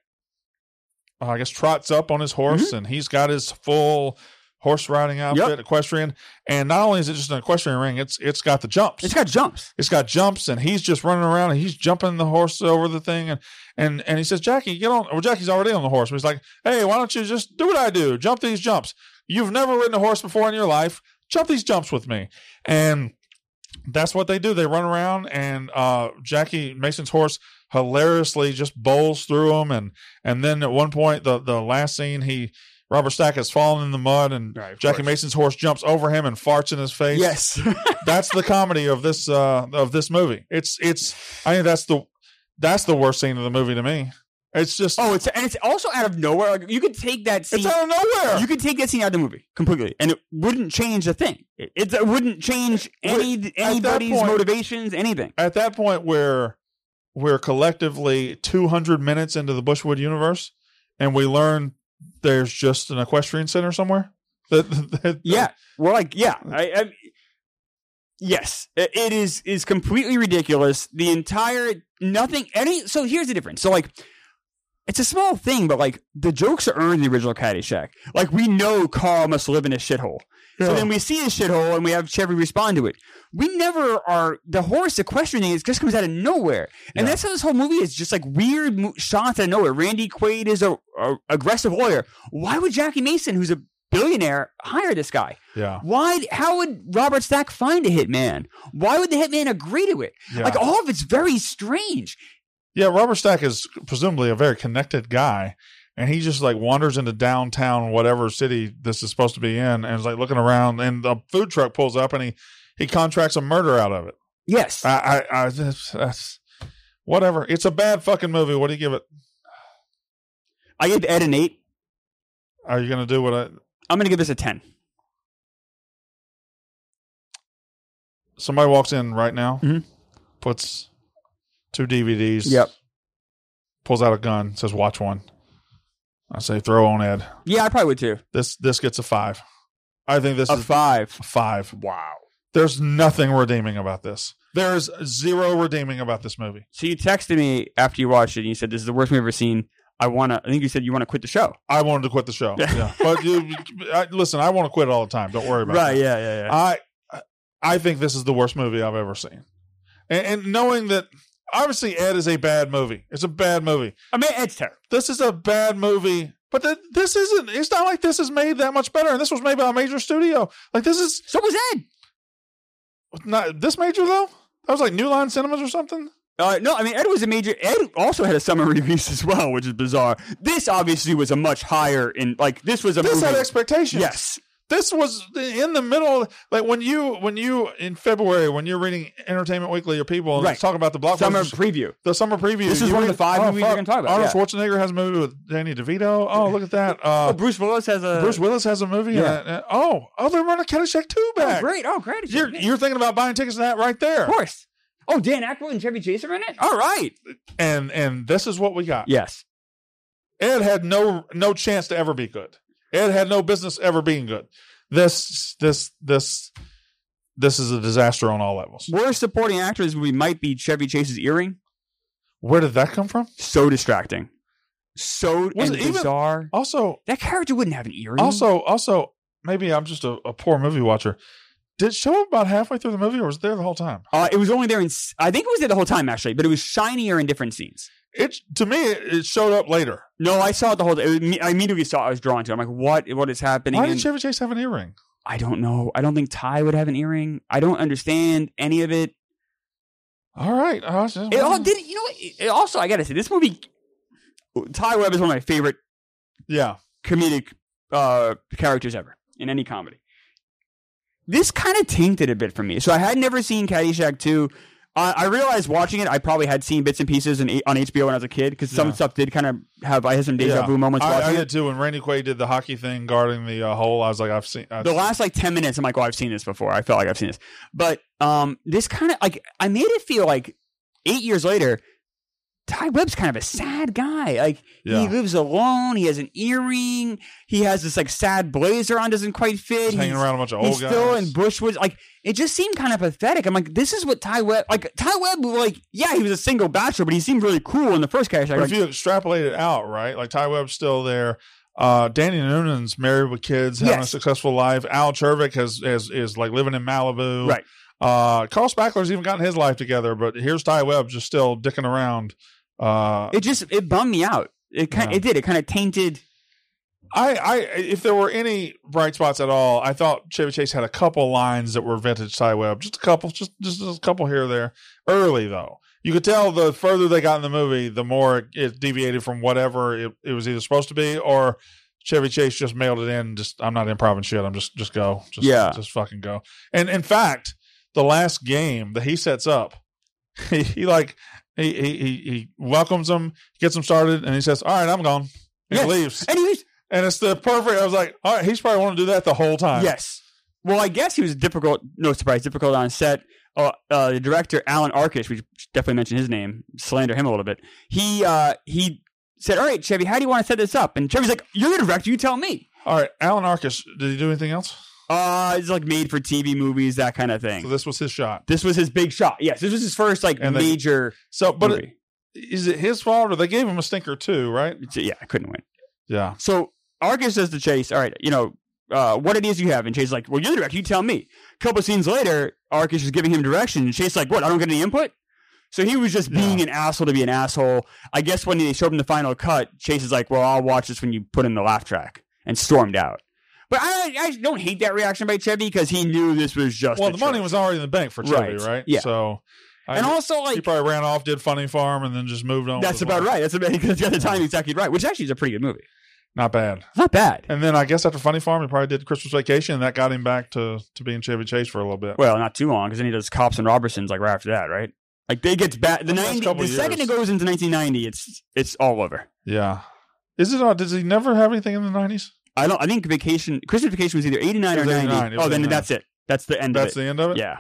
uh, I guess, trots up on his horse, Mm-hmm. and he's got his full horse riding outfit, Yep. equestrian. And not only is it just an equestrian ring, it's it's got the jumps. It's got jumps. It's got jumps, and he's just running around, and he's jumping the horse over the thing, and and and he says, "Jackie, get on." Well, Jackie's already on the horse. But he's like, "Hey, why don't you just do what I do? Jump these jumps. You've never ridden a horse before in your life. Jump these jumps with me." And that's what they do. They run around, and uh, Jackie Mason's horse hilariously just bowls through them, and and then at one point, the the last scene, he. Robert Stack has fallen in the mud, and Right, of Jackie course. Mason's horse jumps over him and farts in his face. Yes. That's the comedy of this uh, of this movie. It's it's. I think that's the that's the worst scene of the movie to me. It's just oh, it's and it's also out of nowhere. Like, you could take that scene. it's out of nowhere. You could take that scene out of the movie completely, and it wouldn't change a thing. It, it, it wouldn't change any that anybody's point- motivations, anything. At that point, where we're collectively two hundred minutes into the Bushwood universe, and we learn there's just an equestrian center somewhere. That, that- Yeah, we're like, yeah, I, I, yes, it, it is is completely ridiculous. The entire nothing any. So here's the difference. So like, it's a small thing, but like the jokes are earned in the original Caddyshack. Like we know Carl must live in a shithole. So Yeah. then we see a shithole and we have Chevy respond to it. We never are the horse equestrian thing. It just comes out of nowhere, and Yeah. that's how this whole movie is. Just like weird mo- shots out of nowhere. Randy Quaid is a, a aggressive lawyer. Why would Jackie Mason, who's a billionaire, hire this guy? yeah. Why? How would Robert Stack find a hitman? Why would the hitman agree to it? Yeah. Like all of it's very strange. Yeah, Robert Stack is presumably a very connected guy, and he just like wanders into downtown, whatever city this is supposed to be in, and is like looking around, and the food truck pulls up, and he he contracts a murder out of it. Yes, I, I, I that's, that's whatever. It's a bad fucking movie. What do you give it? I gave Ed an eight. Are you gonna do what I? I'm going to give this a ten. Somebody walks in right now, Mhm. puts two D V Ds. Yep. Pulls out a gun, says, "Watch one." I say, "Throw on Ed." Yeah, I probably would too. This this gets a five. I think this A is five. a five. Wow. There's nothing redeeming about this. There is zero redeeming about this movie. So you texted me after you watched it, and you said this is the worst movie I've ever seen. I want to. I think you said you want to quit the show. I wanted to quit the show. Yeah, but you, I, listen, I want to quit all the time. Don't worry about it. Yeah. Yeah. Yeah. I I think this is the worst movie I've ever seen, and, and knowing that obviously Ed is a bad movie. It's a bad movie. I mean, it's terrible. This is a bad movie, but th- this isn't. It's not like this is made that much better. And this was made by a major studio. Like this is So was Ed. not this major though. That was like New Line Cinemas or something. Uh, no, I mean Ed was a major. Ed also had a summer release as well, which is bizarre. This obviously was a much higher in. Like this was a This movie. had expectations. Yes. This was in the middle, like when you when you in February when you're reading Entertainment Weekly or People and Right. it's talking about the blockbusters, Summer preview. the summer preview. This is you one of read- the five oh, movies we're fuck, gonna talk about, Arnold yeah. Schwarzenegger has a movie with Danny DeVito. Oh, look at that. Uh, Oh, Bruce Willis has a. Bruce Willis has a movie. Yeah. Uh, uh, oh, oh, they're running Caddyshack two Oh, back. great! Oh, great! You're you're thinking about buying tickets to that right there. Of course. Oh, Dan Aykroyd and Chevy Chase are in it. All right. And and this is what we got. Yes. Ed had no no chance to ever be good. Ed had no business ever being good. This this this this is a disaster on all levels. Worst supporting actor in this movie might be Chevy Chase's earring. Where did that come from? So distracting. So Was and it even- bizarre. Also, That character wouldn't have an earring. also, also, maybe I'm just a, a poor movie watcher. did it show up about halfway through the movie, or was it there the whole time? Uh, it was only there in. I think it was there the whole time actually, but it was shinier in different scenes. It to me, it, it showed up later. No, I saw it the whole. It was, I immediately saw it. I was drawn to it. I'm like, what? What is happening? Why did And Chevy Chase have an earring? I don't know. I don't think Ty would have an earring. I don't understand any of it. All right. I was just, It all did. You know what? It also, I gotta say, this movie. Ty Webb is one of my favorite yeah. comedic uh, characters ever in any comedy. This kind of tainted a bit for me. So I had never seen Caddyshack two. Uh, I realized watching it, I probably had seen bits and pieces in, on H B O when I was a kid because some Yeah. stuff did kind of have. I had some deja Yeah. vu moments I, watching I it. did too. When Randy Quaid did the hockey thing guarding the uh, hole, I was like, I've seen. I've The seen- last like ten minutes, I'm like, oh, I've seen this before. I felt like I've seen this. But um, this kind of like, I made it feel like eight years later, Ty Webb's kind of a sad guy. Like Yeah. he lives alone. He has an earring. He has this like sad blazer on, doesn't quite fit. He's hanging around a bunch of He's old still guys. in Bushwoods. Like it just seemed kind of pathetic. I'm like, this is what Ty Webb. Like Ty Webb, like yeah, he was a single bachelor, but he seemed really cool in the first Caddyshack. But Like, if you extrapolate it out, right? Like Ty Webb's still there. Uh, Danny Noonan's married with kids, having Yes. a successful life. Al Chervik has, has is like living in Malibu. right. Uh, Carl Spackler's even gotten his life together, but here's Ty Webb just still dicking around. Uh, It just it bummed me out. It kind Yeah. it did. It kind of tainted. I, I, if there were any bright spots at all, I thought Chevy Chase had a couple lines that were vintage Ty Webb, just a couple, just just a couple here or there. Early though, you could tell the further they got in the movie, the more it, it deviated from whatever it, it was either supposed to be, or Chevy Chase just mailed it in. Just I'm not improvising shit. I'm just just go, just Yeah. just fucking go. And in fact, the last game that he sets up, he, he like he, he he he welcomes them, gets them started, and he says, "All right, I'm gone," and Yes. he leaves. And he was And it's the perfect. I was like, all right, he's probably want to do that the whole time. yes. Well, I guess he was difficult. No surprise, difficult on set. Uh, uh, the director Alan Arkish, we should definitely mention his name, slander him a little bit. He uh, he said, "All right, Chevy, how do you want to set this up?" And Chevy's like, "You're the director. You tell me." All right, Alan Arkish. Did he do anything else? Uh, it's like made for T V movies, that kind of thing. So this was his shot. This was his big shot. Yes, this was his first like And they- major So, but movie. it, is it his fault or they gave him a stinker too? Right? So, yeah, I couldn't win. Yeah. So Arkish says to Chase, "All right, you know, uh, what ideas do you have?" And Chase is like, "Well, you're the director. You tell me." A couple scenes later, Arkish is giving him direction, and Chase is like, "What? I don't get any input?" So he was just being Yeah. an asshole to be an asshole. I guess when they showed him the final cut, Chase is like, "Well, I'll watch this when you put in the laugh track," and stormed out. But I, I don't hate that reaction by Chevy because he knew this was just Well, a the money trick. was already in the bank for Chevy, Right. right? Yeah. So, I, And also, he like, probably ran off, did Funny Farm, and then just moved on. that's with his about life. right. That's about because at the time exactly right, which actually is a pretty good movie. Not bad. It's not bad. And then I guess after Funny Farm, he probably did Christmas Vacation, and that got him back to to being Chevy Chase for a little bit. Well, not too long because then he does Cops and Robertsons like right after that, right? Like they gets back the The last ninety. couple The second it years. goes into nineteen ninety, it's it's all over. Yeah. Is it? Uh, does he never have anything in the nineties? I don't. I think Vacation, Christmas Vacation was either eighty nine It or was ninety. eighty-nine. It was Oh, then eighty-nine. that's it. That's the end That's of it. the end of it. Yeah.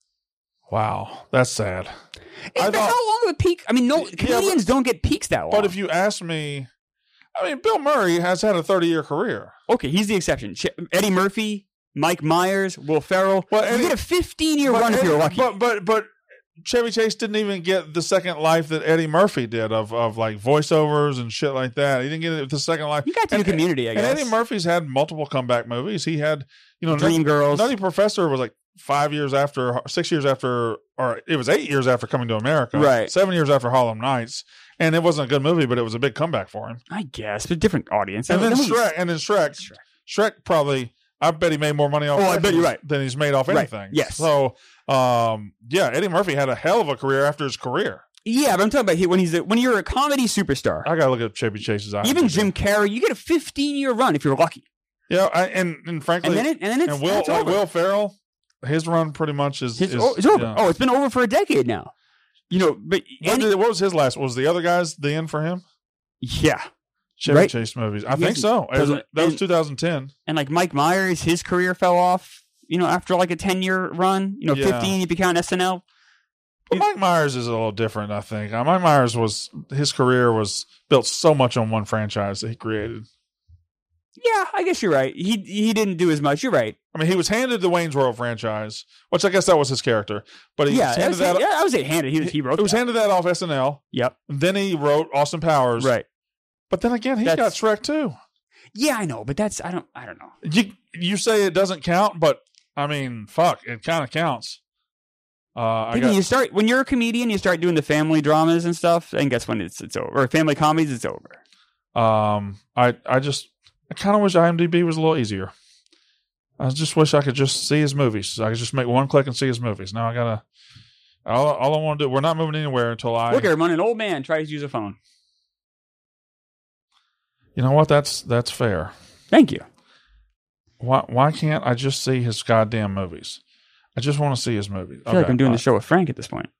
Wow, that's sad. It's I been thought- how long of a peak? I mean, no Yeah, comedians don't get peaks that long. But if you ask me, I mean, Bill Murray has had a thirty-year career. okay, he's the exception. Ch- Eddie Murphy, Mike Myers, Will Ferrell. Well, you Eddie- get a fifteen year But run if Eddie- you're lucky. But but but Chevy Chase didn't even get the second life that Eddie Murphy did of of like voiceovers and shit like that. He didn't get it the second life. you got to do and- Community, I And guess. Eddie Murphy's had multiple comeback movies. He had, you know, Dream Girls. Nutty Professor was like five years after, six years after, or it was eight years after Coming to America. Right. Seven years after Harlem Nights. And it wasn't a good movie, but it was a big comeback for him. I guess, but different audience. And That then movie's- Shrek, and then Shrek, Shrek. Shrek probably, I bet he made more money off Oh, I Shrek bet you're right. than he's made off Right. anything. Yes. So, um, yeah, Eddie Murphy had a hell of a career after his career. Yeah, but I'm talking about he- when he's a, when you're a comedy superstar. I gotta look at Chevy Chase's eyes. Even Jim Carrey, you get a fifteen year run if you're lucky, Yeah, I, and and frankly, and then it, and then it's, and Will it's like over. Will Ferrell, his run pretty much is, His- is oh, it's over. yeah. Oh, it's been over for a decade now. You know, but When and- did, what was his last? Was the other guys the end for him? yeah, Chevy Right. Chase movies. I He think hasn't- so. It was- doesn't- that was and- twenty ten. and like Mike Myers, his career fell off. You know, after like a ten year run. You know, Yeah. fifteen if you count S N L. But Mike Myers is a little different, I think. Uh, Mike Myers was his career was built so much on one franchise that he created. Yeah, I guess you're right. He he didn't do as much. You're right. I mean, he was handed the Wayne's World franchise, which I guess that was his character. But he Yeah, was I handed was, that. yeah, I was handed. He, he wrote. It was that. handed that off S N L. Yep. And then he wrote Austin Powers. Right. But then again, he got That's- Shrek too. Yeah, I know, but that's I don't I don't know. You you say it doesn't count, but I mean, fuck, it kind of counts. Uh, I Maybe got, you start when you're a comedian, you start doing the family dramas and stuff, and guess when it's it's over. Or family comedies, it's over. um, I I just I kind of wish IMDb was a little easier. I just wish I could just see his movies. I could just make one click and see his movies. Now I gotta. All, all I want to do. We're not moving anywhere until I Look, everyone, an old man tries to use a phone. You know what? That's that's fair. Thank you. Why why can't I just see his goddamn movies? I just want to see his movies. I feel like I'm doing the show with Frank at this point.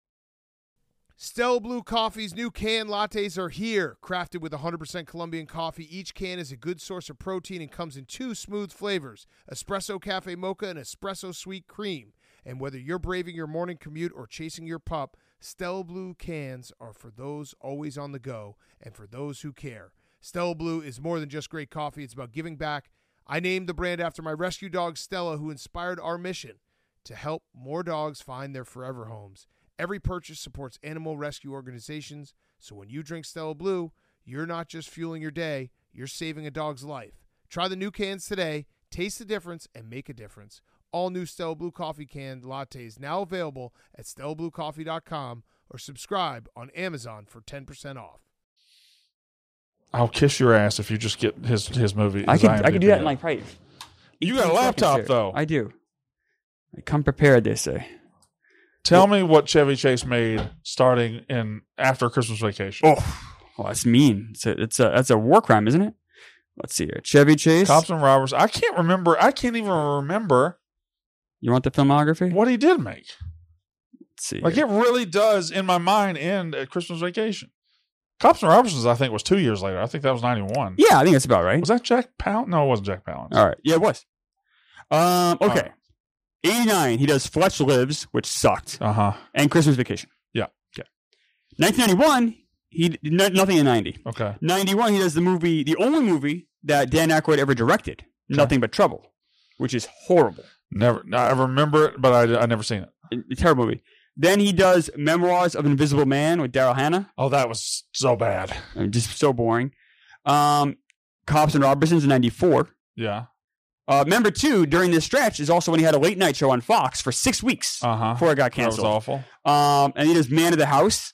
Stella Blue Coffee's new can lattes are here. Crafted with one hundred percent Colombian coffee, each can is a good source of protein and comes in two smooth flavors, Espresso Cafe Mocha and Espresso Sweet Cream. And whether you're braving your morning commute or chasing your pup, Stella Blue cans are for those always on the go and for those who care. Stella Blue is more than just great coffee. It's about giving back. I named the brand after my rescue dog, Stella, who inspired our mission to help more dogs find their forever homes. Every purchase supports animal rescue organizations, so when you drink Stella Blue, you're not just fueling your day, you're saving a dog's life. Try the new cans today, taste the difference, and make a difference. All new Stella Blue Coffee can lattes now available at stella blue coffee dot com or subscribe on Amazon for ten percent off. I'll kiss your ass if you just get his his movie. I his could IMDb. I could do that in like probably. You got a laptop though. I do. I come prepared, they say. Tell me what Chevy Chase made starting in after Christmas Vacation. Oh, well, that's mean. It's a, it's a that's a war crime, isn't it? Let's see here. Chevy Chase. Cops and Robbers. I can't remember. I can't even remember. You want the filmography? What he did make. Let's see. Like here. it really does, in my mind, end at Christmas Vacation. Cops and Robinsons, I think, was two years later. I think that was ninety-one. Yeah, I think that's about right. Was that Jack Palance? No, it wasn't Jack Palance. All right. Yeah, it was. Um. Okay. right. eighty-nine, he does Fletch Lives, which sucked, Uh-huh. and Christmas Vacation. Yeah. Okay. nineteen ninety-one, he did no, nothing in ninety. Okay. ninety-one, he does the movie, the only movie that Dan Aykroyd ever directed, Okay. Nothing But Trouble, which is horrible. Never. I remember it, but I I never seen it. A, a terrible movie. Then he does Memoirs of an Invisible Man with Daryl Hannah. Oh, that was so bad. I mean, just so boring. Um, Cops and Robinsons in ninety-four. Yeah. Uh, number two, during this stretch, is also when he had a late night show on Fox for six weeks Uh-huh. before it got That was canceled. awful. Um, and he does Man of the House.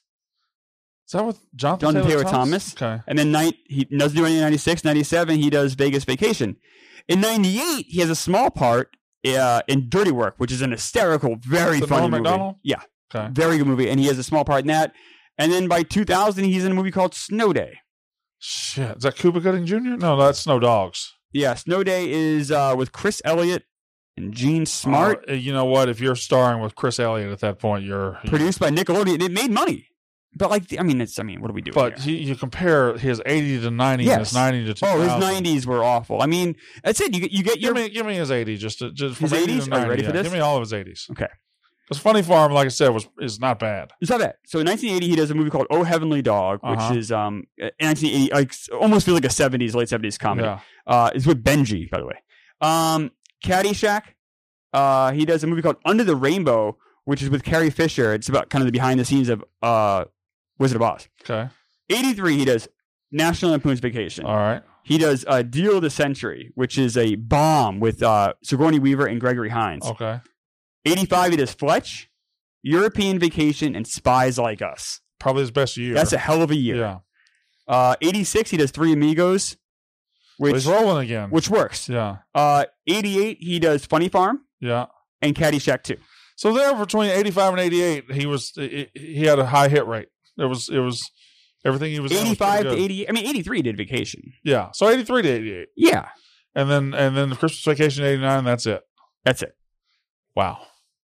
Is that with Jonathan, Jonathan Taylor, Taylor Thomas? Thomas. Okay. And then night he doesn't do anything in ninety-six, ninety-seven, he does Vegas Vacation. In ninety-eight, he has a small part uh, in Dirty Work, which is an hysterical, very The funny Norm movie. Macdonald? Yeah, Okay. very good movie. And he has a small part in that. And then by two thousand, he's in a movie called Snow Day. Shit. Is that Cuba Gooding Junior? No, that's Snow Dogs. Yeah, Snow Day is uh, with Chris Elliott and Gene Smart. Uh, you know what? If you're starring with Chris Elliott at that point, you're... Produced by Nickelodeon. It made money. But, like, I mean, it's, I mean, what are we doing But here? he, you compare his eighty to ninety Yes. and his ninety to two Oh, thousand. his nineties were awful. I mean, that's it. You get, you get your... Give me, give me his eighty, just to, just His from eighty eighties? to Are you ninety. ready for yeah. this? Give me all of his eighties. Okay. Because Funny Farm, like I said, was is not bad. It's not bad. So in nineteen eighty, he does a movie called Oh Heavenly Dog, which Uh-huh. is um in nineteen eighty, like almost feels like a seventies, late seventies comedy. Yeah. Uh, it's with Benji, by the way. Um, Caddyshack. Uh, he does a movie called Under the Rainbow, which is with Carrie Fisher. It's about kind of the behind the scenes of uh Wizard of Oz. Okay. eighty-three, he does National Lampoon's Vacation. All right. He does uh, Deal of the Century, which is a bomb with uh, Sigourney Weaver and Gregory Hines. Okay. eighty-five, he does Fletch, European Vacation, and Spies Like Us. Probably his best year. That's a hell of a year. Yeah. Uh, eighty-six, he does Three Amigos, But which he's rolling again. which works. Yeah. Uh, eighty-eight, he does Funny Farm Yeah. and Caddyshack two. So there, between eighty-five and eighty-eight, he was he, he had a high hit rate. It was it was everything he was in was eighty-five pretty to good. eighty. I mean, eighty-three did Vacation. Yeah. So eighty-three to eighty-eight, Yeah, and then and then the Christmas Vacation eighty-nine. That's it. that's it. Wow.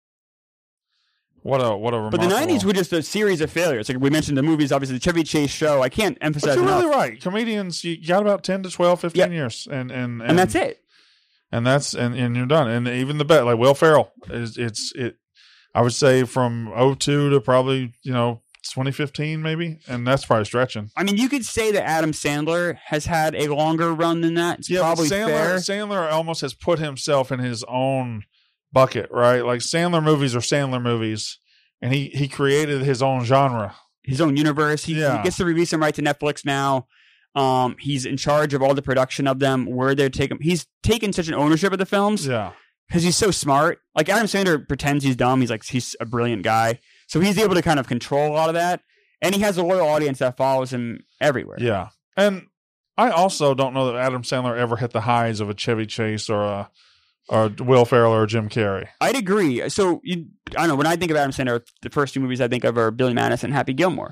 What a what a But the remarkable- nineties were just a series of failures. Like we mentioned, the movies, obviously, the Chevy Chase show. I can't emphasize But you're enough. really right. Comedians, you got about ten to twelve, fifteen Yep. years, and and, and and that's it. and that's and, and you're done. And even the bet, like Will Ferrell, is it's it. I would say from oh two to probably you know twenty fifteen maybe, and that's probably stretching. I mean, you could say that Adam Sandler has had a longer run than that. It's Yeah, but probably Sandler, fair. Sandler almost has put himself in his own bucket, right? Like Sandler movies are Sandler movies, and he he created his own genre. His own universe. He, Yeah. he gets to release them right to Netflix now. Um, he's in charge of all the production of them, where they take them. He's taken such an ownership of the films Yeah, because he's so smart. Like Adam Sandler pretends he's dumb. He's like he's a brilliant guy, so he's able to kind of control a lot of that, and he has a loyal audience that follows him everywhere. Yeah, and I also don't know that Adam Sandler ever hit the highs of a Chevy Chase or a or Will Ferrell or Jim Carrey. I'd agree. So you, I don't know. When I think of Adam Sandler, the first two movies I think of are Billy Madison and Happy Gilmore.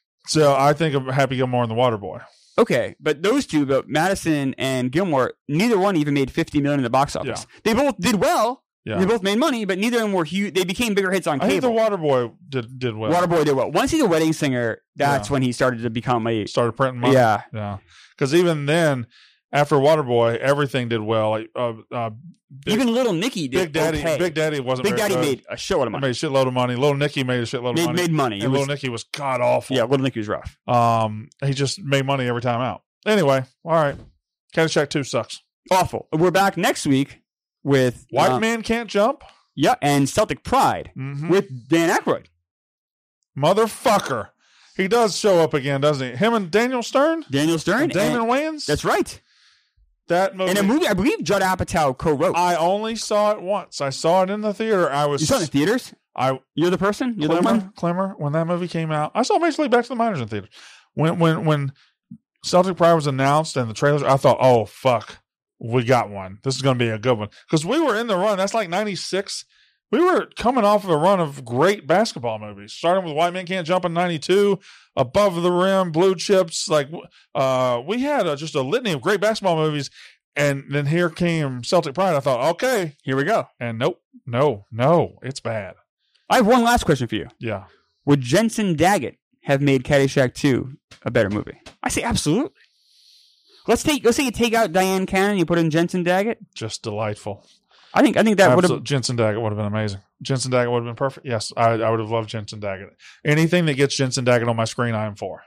So I think of Happy Gilmore and The Waterboy. Okay, but those two, but Madison and Gilmore, neither one even made fifty million in the box office. Yeah. They both did well. Yeah. They both made money, but neither of them were huge. They became bigger hits on I cable. think The Waterboy did did well. Waterboy did well. Once he's a Wedding Singer, that's Yeah. when he started to become a Started printing money. Yeah. Yeah. Because even then, after Waterboy, everything did well. Like, uh, uh, Big, even Little Nicky did Big Daddy, okay. Big Daddy wasn't Big very Daddy good. made a shitload of He money. made a shitload of money. Little Nicky made a shitload of Made, money. made money. And It was- Little Nicky was god awful. Yeah, Little Nicky was rough. Um, he just made money every time out. Anyway, all right. Caddyshack two sucks. Awful. We're back next week with White um, Man Can't Jump. Yeah, and Celtic Pride Mm-hmm. with Dan Aykroyd. Motherfucker. He does show up again, doesn't he? Him and Daniel Stern? Daniel Stern. And Damon and, Wayans? That's right. That movie. In a movie, I believe Judd Apatow co-wrote. I only saw it once. I saw it in the theater. I was you saw it in the theaters? I You're the person? You're the Clemmer, one? Clemmer, when that movie came out, I saw basically Back to the Miners in theaters. When when when Celtic Pride was announced and the trailers, I thought, oh fuck, we got one. This is going to be a good one because we were in the run. That's like ninety-six. We were coming off of a run of great basketball movies, starting with White Man Can't Jump in ninety-two, Above the Rim, Blue Chips. Like uh, we had a, just a litany of great basketball movies. And then here came Celtic Pride. I thought, okay, Here we go. and nope, no, no, it's bad. I have one last question for you. Yeah. Would Jensen Daggett have made Caddyshack two a better movie? I say absolutely. Let's take let's say you take out Diane Cannon, you put in Jensen Daggett. Just delightful. I think I think that would Absolute- have. Jensen Daggett would have been amazing. Jensen Daggett would have been perfect. Yes, I, I would have loved Jensen Daggett. Anything that gets Jensen Daggett on my screen, I am for.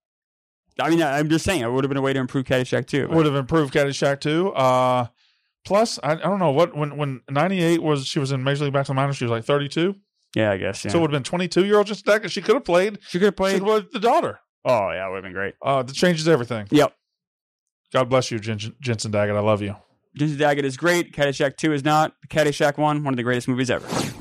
I mean, I'm just saying it would have been a way to improve Caddyshack two. Would have improved Caddyshack too. Uh, plus, I, I don't know what when when ninety-eight was she was in Major League Back to the Minors. She was like thirty-two, Yeah, I guess. Yeah. so it would have been twenty-two year old Jensen Daggett. She could have played. she could have She played. could have played the daughter. Oh yeah, it would have been great. Uh, that changes everything. Yep. God bless you, Jen- Jensen Daggett. I love you. Jensen Daggett is great. Caddyshack two is not. Caddyshack one, one of the greatest movies ever.